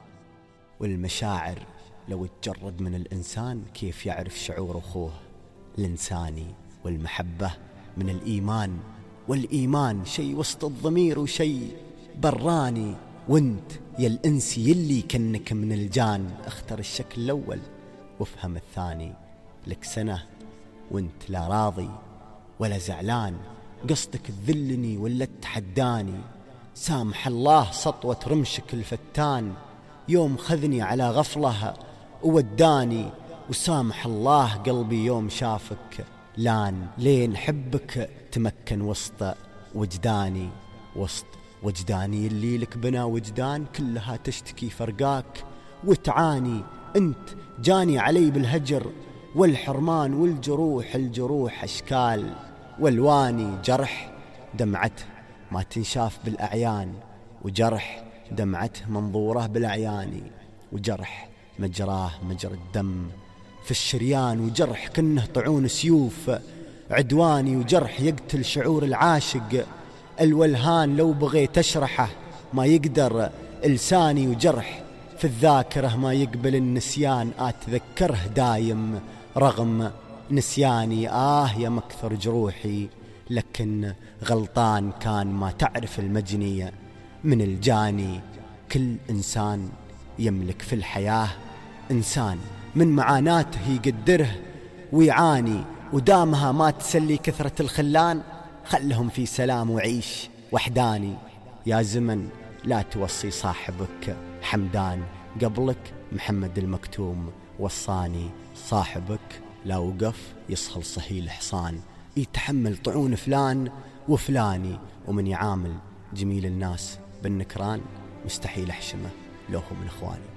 والمشاعر لو تجرد من الإنسان كيف يعرف شعور أخوه الإنساني. والمحبة من الإيمان، والإيمان شيء وسط الضمير وشيء براني. وانت يا الإنسي يلي كنك من الجان، اختر الشكل الأول وافهم الثاني. لك سنة وانت لا راضي ولا زعلان، قصدك تذلني ولا تحداني. سامح الله سطوة رمشك الفتان، يوم خذني على غفلة ووداني. وسامح الله قلبي يوم شافك لان، لين حبك تمكن وسط وجداني. وسط وجداني اللي لك بنا وجدان، كلها تشتكي فرقاك وتعاني. انت جاني علي بالهجر والحرمان، والجروح الجروح أشكال والواني. جرح دمعته ما تنشاف بالأعيان، وجرح دمعته منظوره بالأعيان، وجرح مجراه مجرى الدم في الشريان، وجرح كنه طعون سيوف عدواني. وجرح يقتل شعور العاشق الولهان، لو بغيت أشرحه ما يقدر لساني. وجرح في الذاكرة ما يقبل النسيان، أتذكره دايم رغم نسياني. يا مكثر جروحي لكن غلطان كان، ما تعرف المجني من الجاني. كل إنسان يملك في الحياة إنسان من معاناته يقدره ويعاني، ودامها ما تسلي كثرة الخلان، خلهم في سلام وعيش وحداني. يا زمن لا توصي صاحبك حمدان، قبلك محمد المكتوم وصاني. صاحبك لا وقف يصهل صهيل حصان، يتحمل طعون فلان وفلاني. ومن يعامل جميل الناس بالنكران، مستحيل أحشمه لو هو من إخواني.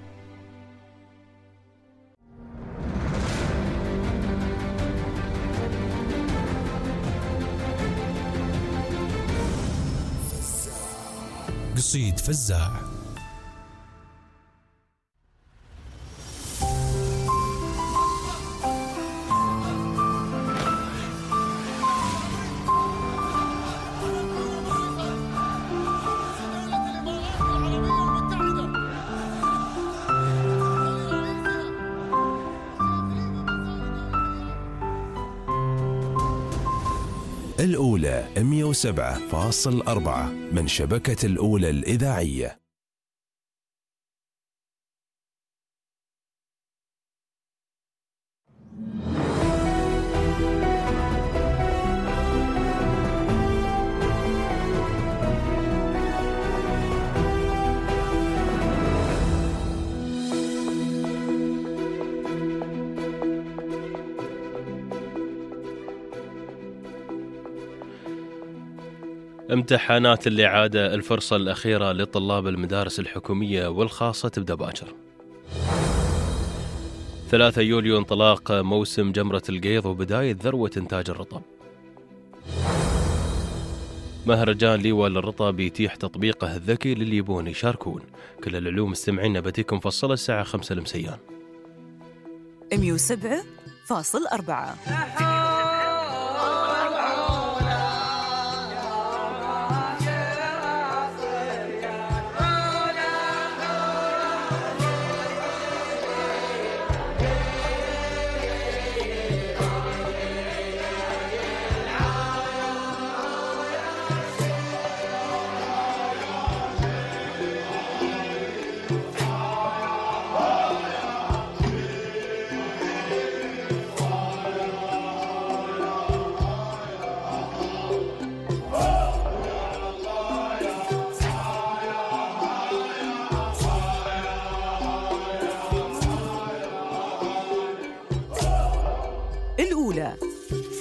قصيد فزاع. الأولى 107.4 من شبكة الأولى الإذاعية. امتحانات الإعادة الفرصة الأخيرة لطلاب المدارس الحكومية والخاصة تبدأ باكر. 3 يوليو انطلاق موسم جمرة القيض وبداية ذروة إنتاج الرطب. مهرجان ليوى للرطب يتيح تطبيقه الذكي للي يبون يشاركون. كل العلوم مستمعين بتيكم مفصلة الساعة 5 المسيان. 107.4.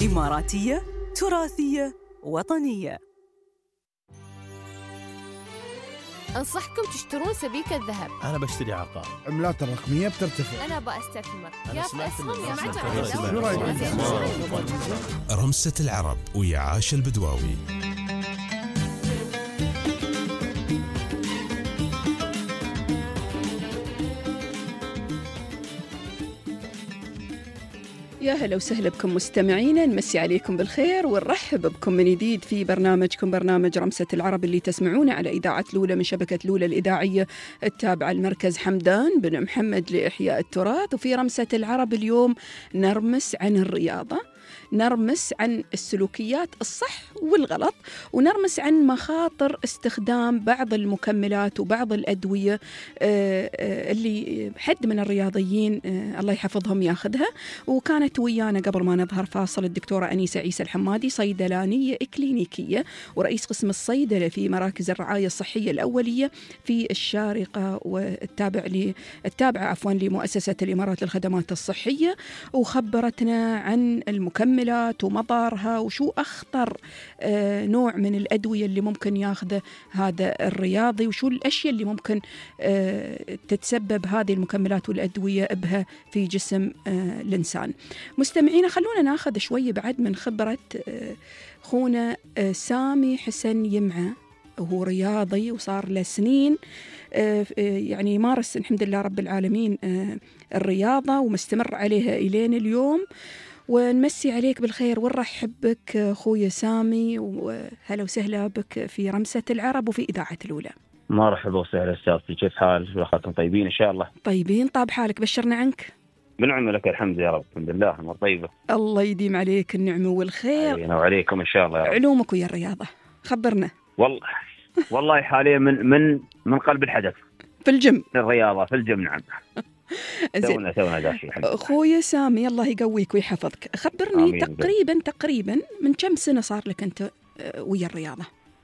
إماراتية، تراثية، وطنية. أنصحكم تشترون سبيكة ذهب. أنا بشتري عقار. عملات الرقمية بترتفع. أنا أستثمر. أنا يا سمعت في إن أسهم يا معجم. رمسة العرب ويا عاش البدواوي. يا هلا وسهلا بكم مستمعينا، نمسي عليكم بالخير ونرحب بكم من جديد في برنامجكم برنامج رمسة العرب اللي تسمعونه على إذاعة لولة من شبكة لولة الإذاعية التابعة لمركز حمدان بن محمد لإحياء التراث. وفي رمسة العرب اليوم نرمس عن الرياضة، نرمس عن السلوكيات الصح والغلط، ونرمس عن مخاطر استخدام بعض المكملات وبعض الأدوية اللي حد من الرياضيين الله يحفظهم ياخذها. وكانت ويانا قبل ما نظهر فاصل الدكتورة أنيسة عيسى الحمادي، صيدلانية إكلينيكية ورئيس قسم الصيدلة في مراكز الرعاية الصحية الأولية في الشارقة، والتابعة لمؤسسة الإمارات للخدمات الصحية، وخبرتنا عن المكملات ومضارها وشو أخطر نوع من الأدوية اللي ممكن ياخذه هذا الرياضي، وشو الأشياء اللي ممكن تتسبب هذه المكملات والأدوية بها في جسم الإنسان. مستمعينا خلونا ناخذ شوي بعد من خبرة خونا سامي حسن يمعة، وهو رياضي وصار له سنين يعني يمارس الحمد لله رب العالمين الرياضة ومستمر عليها إلين اليوم. ونمسي عليك بالخير ونرحب بك أخوي سامي، وهلا وسهلا بك في رمسة العرب وفي إذاعة الأولى. مرحبا وسهلا أستاذ، كيف حالك؟ وأخواتكم طيبين إن شاء الله؟ طيبين، طاب حالك، بشرنا عنك. بالنعم لك الحمد يا رب، الحمد لله أمور طيبة. الله يديم عليك النعمة والخير. علينا وعليكم إن شاء الله يا رب. علومك ويا الرياضة خبرنا. والله حاليا من قلب الحدث في الجيم، الرياضة في الجيم. نعم. تونا داشي. أخوي سامي الله يقويك ويحفظك، خبرني تقريبا من كم سنة صار لك أنت ويا الرياضة؟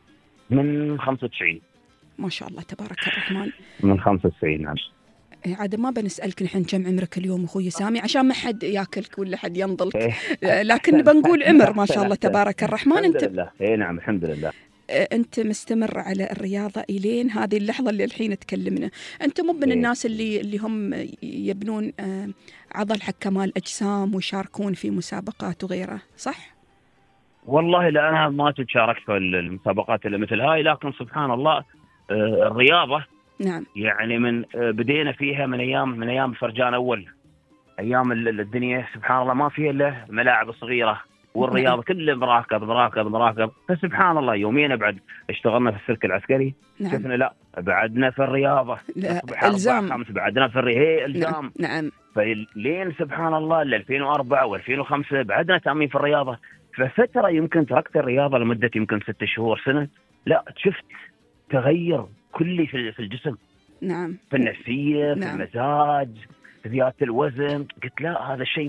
من 95. ما شاء الله تبارك الرحمن. من 95 نعم. عاد ما بنسألك نحن كم عمرك اليوم أخوي سامي عشان ما حد ياكلك ولا حد ينضلك، لكن بنقول عمر ما شاء الله تبارك الرحمن. الحمد لله. نعم الحمد لله. أنت مستمر على الرياضة إلين هذه اللحظة اللي الحين تكلمنا. أنت مو من الناس اللي هم يبنون عضل حق كمال أجسام ويشاركون في مسابقات وغيره، صح؟ والله لا، أنا ما شاركت في المسابقات اللي مثل هاي، لكن سبحان الله الرياضة نعم يعني من بدينا فيها من أيام فرجان أول، أيام الدنيا سبحان الله ما فيها إلا ملاعب صغيرة، والرياضة كله مراكب. فسبحان الله يومين بعد اشتغلنا في السلك العسكري. نعم. شفنا لا بعدنا في الرياضة، الزام بعدنا في هي الزام. نعم. فلين سبحان الله 2004 و2005 بعدنا تأمين في الرياضة. ففترة يمكن تركت الرياضة لمدة يمكن 6 شهور سنة، لا شفت تغير كلي في الجسم. نعم. في النفسية، نعم. في المزاج، في زيادة الوزن. قلت لا هذا الشيء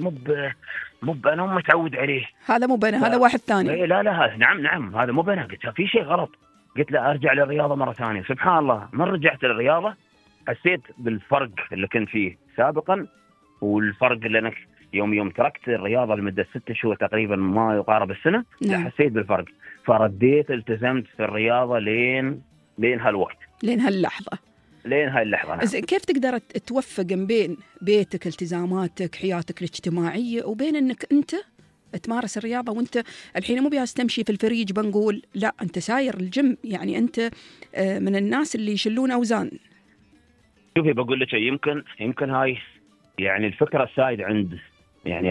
مو أنا متعود عليه، هذا مو بنا، هذا واحد ثاني. لا نعم هذا مو بنا. قلت في شيء غلط، قلت لا أرجع للرياضة مرة ثانية. سبحان الله من رجعت للرياضة حسيت بالفرق اللي كنت فيه سابقا، والفرق اللي أنا يوم تركت الرياضة لمدة 6 شهور تقريبا ما يقارب السنة. نعم. حسيت بالفرق، فرديت التزمت في الرياضة لين هالوقت، لين هاللحظة. نعم. كيف تقدر توفق بين بيتك، التزاماتك، حياتك الاجتماعية، وبين أنك أنت تمارس الرياضة وأنت الحين مو بياس تمشي في الفريج بنقول لا أنت ساير الجيم، يعني أنت من الناس اللي يشلون أوزان. شوفي بقول لك يمكن هاي يعني الفكرة السائدة عند يعني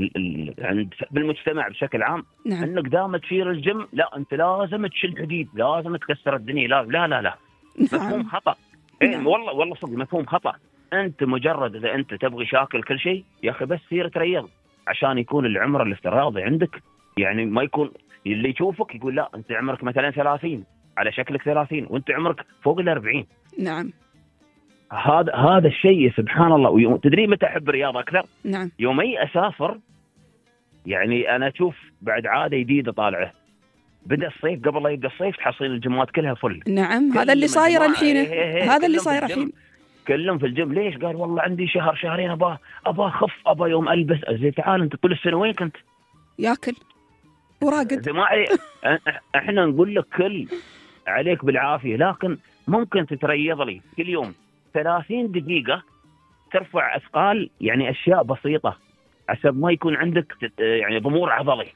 عند بالمجتمع بشكل عام. نعم. انك دام تشير الجيم لا انت لازم تشيل حديد، لازم تكسر الدنيا، لا نعم. مفهوم خطأ. نعم. والله صدق مفهوم خطأ. انت مجرد اذا انت تبغي شاكل كل شيء يا اخي بس سير تريض عشان يكون العمر الافتراضي عندك، يعني ما يكون اللي يشوفك يقول لا انت عمرك مثلا 30 على شكلك 30 وانت عمرك فوق 40. نعم. هذا الشيء سبحان الله. تدري متى احب الرياضه اكثر؟ نعم. يومي اسافر، يعني انا اشوف بعد عاده جديده طالعه، بدا الصيف قبل لا يبدا الصيف تحصين الجمات كلها فل. نعم هذا اللي صاير الحين. هذا اللي صاير الحين كلهم في الجيم. ليش؟ قال والله عندي شهر شهرين ابى اخف، ابى يوم البس. زين تعال انت طول السنه وين كنت؟ ياكل وراقد. احنا نقول لك كل عليك بالعافيه، لكن ممكن تتريض لي كل يوم 30 دقيقه ترفع اثقال، يعني اشياء بسيطه عشان ما يكون عندك يعني ضمور عضلي.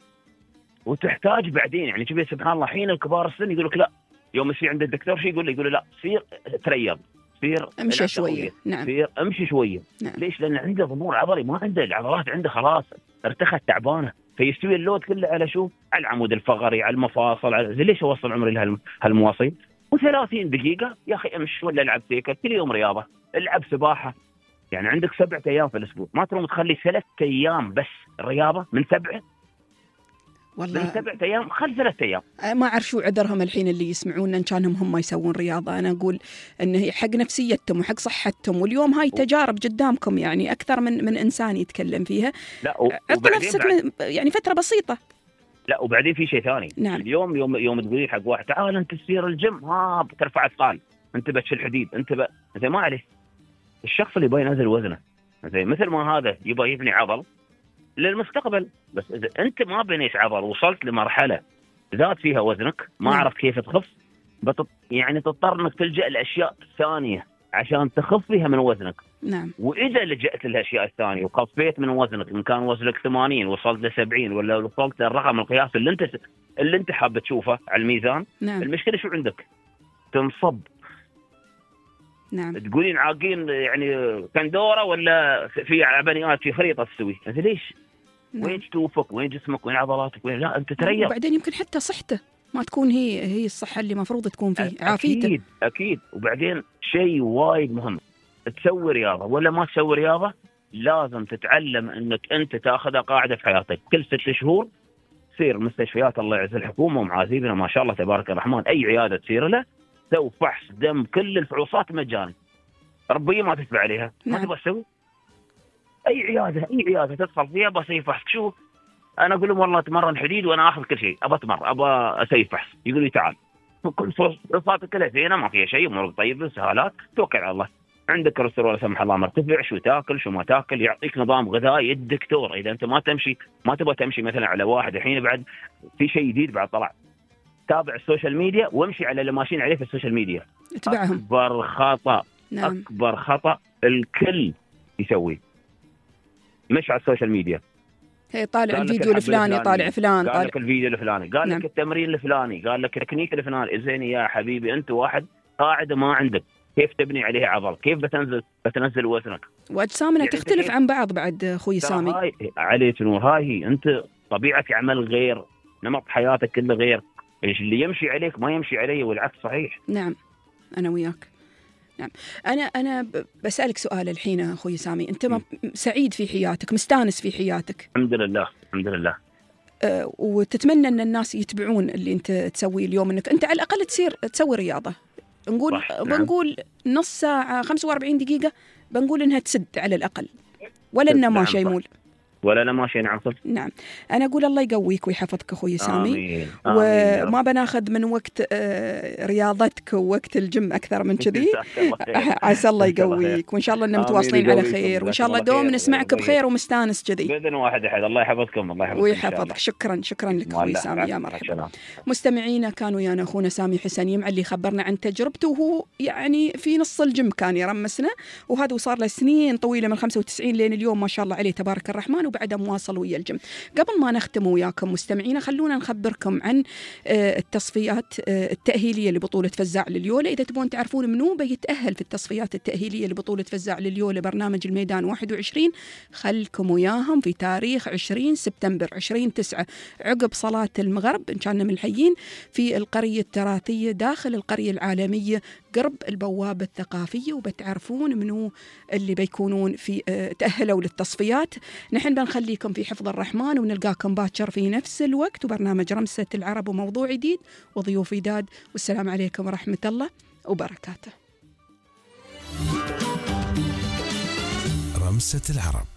وتحتاج بعدين يعني شوف سبحان الله، حين الكبار السن يقول لك لا، يوم يصير عند الدكتور شيء يقول له لا سير تريض، سير امشي شويه. نعم. سير امشي شويه. نعم. ليش؟ لان عنده ضمور عضلي، ما عنده العضلات، عنده خلاص ارتخت تعبانه، فيستوي اللود كله على شو؟ على العمود الفقري، على المفاصل، على ليش اوصل عمري لهالمواصيل؟ و30 دقيقه يا اخي امشي ولا العب سيكل، كل يوم رياضه، العب سباحه. يعني عندك 7 أيام في الاسبوع، ما تروم تخلي 3 أيام بس الرياضه من 7؟ والله من 7 أيام خل 3 أيام. ما أعرف شو عذرهم الحين اللي يسمعون إن كانهم هم يسوون رياضة. أنا أقول إن هي حق نفسيتهم وحق صحتهم، واليوم هاي تجارب قدامكم يعني أكثر من إنسان يتكلم فيها. لا عط نفسك يعني فترة بسيطة. لا وبعدين في شيء ثاني. نعم. اليوم يوم تقولين حق واحد تعال أنت تسير الجيم، بترفع أثقال، أنت بتشيل حديد، أنت زي ما عليه الشخص اللي يبغى ينزل وزنه، زي مثل ما هذا يبغى يبني عضل للمستقبل. بس إذا أنت ما بنيت عضل، وصلت لمرحلة زاد فيها وزنك، ما عرفت كيف تخف، يعني تضطر أنك تلجأ لأشياء ثانية عشان تخف فيها من وزنك. نعم. وإذا لجأت للأشياء الثانية وخفيت من وزنك، إن كان وزنك 80 وصلت ل70 ولا وصلت للرقم القياسي اللي أنت حاب تشوفه على الميزان. نعم. المشكلة شو عندك؟ تنصب. نعم. تقولين عاقين يعني كندورة ولا في عبنيات في خريطة تسوي، أنت ليش؟ نعم. وين جتوفك، وين جسمك، وين عضلاتك، وين؟ لا أنت تريض. وبعدين يمكن حتى صحته ما تكون هي الصحة اللي مفروض تكون فيه، عافيته. أكيد. وبعدين شيء وايد مهم، تسوي رياضة ولا ما تسوي رياضة، لازم تتعلم أنك أنت تأخذها قاعدة في حياتك. كل 6 شهور تصير مستشفيات الله يعز الحكومة ومعازيبنا ما شاء الله تبارك الرحمن، أي عيادة تصير له سوي فحص دم، كل الفحوصات مجاني، ربية ما تدفع عليها. ما تبغى تسوي أي عيادة تدخل فيها بسوي فحص. شو أنا أقول لهم والله أتمرن حديد وأنا أخذ كل شيء، أبى أسوي فحص، يقول لي تعال كل فحوصاتك كلها زينة ما فيها شيء، أمورك طيبة، سهالات، توكل على الله. عندك كوليسترول لا سمح الله مرتفع، شو تاكل شو ما تاكل، يعطيك نظام غذائي الدكتور. إذا أنت ما تبغى تمشي مثلا على واحد، الحين بعد في شيء جديد بعد طلع، تابع السوشيال ميديا وامشي على اللي ماشيين عليه في السوشيال ميديا. اتبعهم. أكبر خطأ. نعم. أكبر خطأ الكل يسوي، مش على السوشيال ميديا. هي طالع الفيديو الفلاني، طالع فلان، قال لك الفيديو الفلاني، قال نعم. لك التمرين الفلاني، قال لك التكنيك الفلاني. زين يا حبيبي، أنت واحد قاعدة ما عندك، كيف تبني عليها عضل؟ كيف بتنزل وزنك؟ وأجسامنا يعني تختلف عن بعض بعد أخوي سامي. هاي عليك نور، هاي هي أنت طبيعة عمل غير، نمط حياتك كله غير، اللي يمشي عليك ما يمشي علي والعكس صحيح. نعم أنا وياك. نعم. أنا بسألك سؤال الحين أخوي سامي، أنت سعيد في حياتك، مستانس في حياتك؟ الحمد لله الحمد لله. وتتمنى أن الناس يتبعون اللي أنت تسويه اليوم، أنك أنت على الأقل تسوي رياضة. بنقول نص ساعة 45 دقيقة، بنقول إنها تسد على الأقل، ولا إنها ما شيء مول ولا أنا ماشي. نعم صح. نعم. أنا أقول الله يقويك ويحفظك أخوي سامي. آمين. وما بناخذ من وقت رياضتك ووقت الجيم أكثر من كذي. عسى الله يقويك، وإن شاء الله إننا متواصلين على خير، وإن شاء الله دوم نسمعك بخير ومستانس كذي بإذن واحد أحد. الله يحفظكم. الله يحفظكم ويحفظك. شكرا لك أخوي سامي، يا مرحبا. مستمعينا كانوا ويانا أخونا سامي حسن يمع اللي خبرنا عن تجربته، وهو يعني في نص الجيم كان يرمسنا، وهذا وصار له سنين طويلة من 95 لين اليوم ما شاء الله عليه تبارك الرحمن، وبعدها مواصل ويا الجيم. قبل ما نختم وياكم مستمعينا، خلونا نخبركم عن التصفيات التأهيلية لبطولة فزاع لليولة. إذا تبون تعرفون منو بيتأهل في التصفيات التأهيلية لبطولة فزاع لليولة برنامج الميدان 21، خلكم وياهم في تاريخ 20 سبتمبر 20/9 عقب صلاة المغرب إن كان من الحيين في القرية التراثية داخل القرية العالمية قرب البوابة الثقافية، وبتعرفون منو اللي بيكونون في تأهلوا للتصفيات. نحن بنخليكم في حفظ الرحمن، ونلقاكم باكر في نفس الوقت وبرنامج رمسة العرب وموضوع جديد وضيوف جداد، والسلام عليكم ورحمة الله وبركاته. رمسة العرب.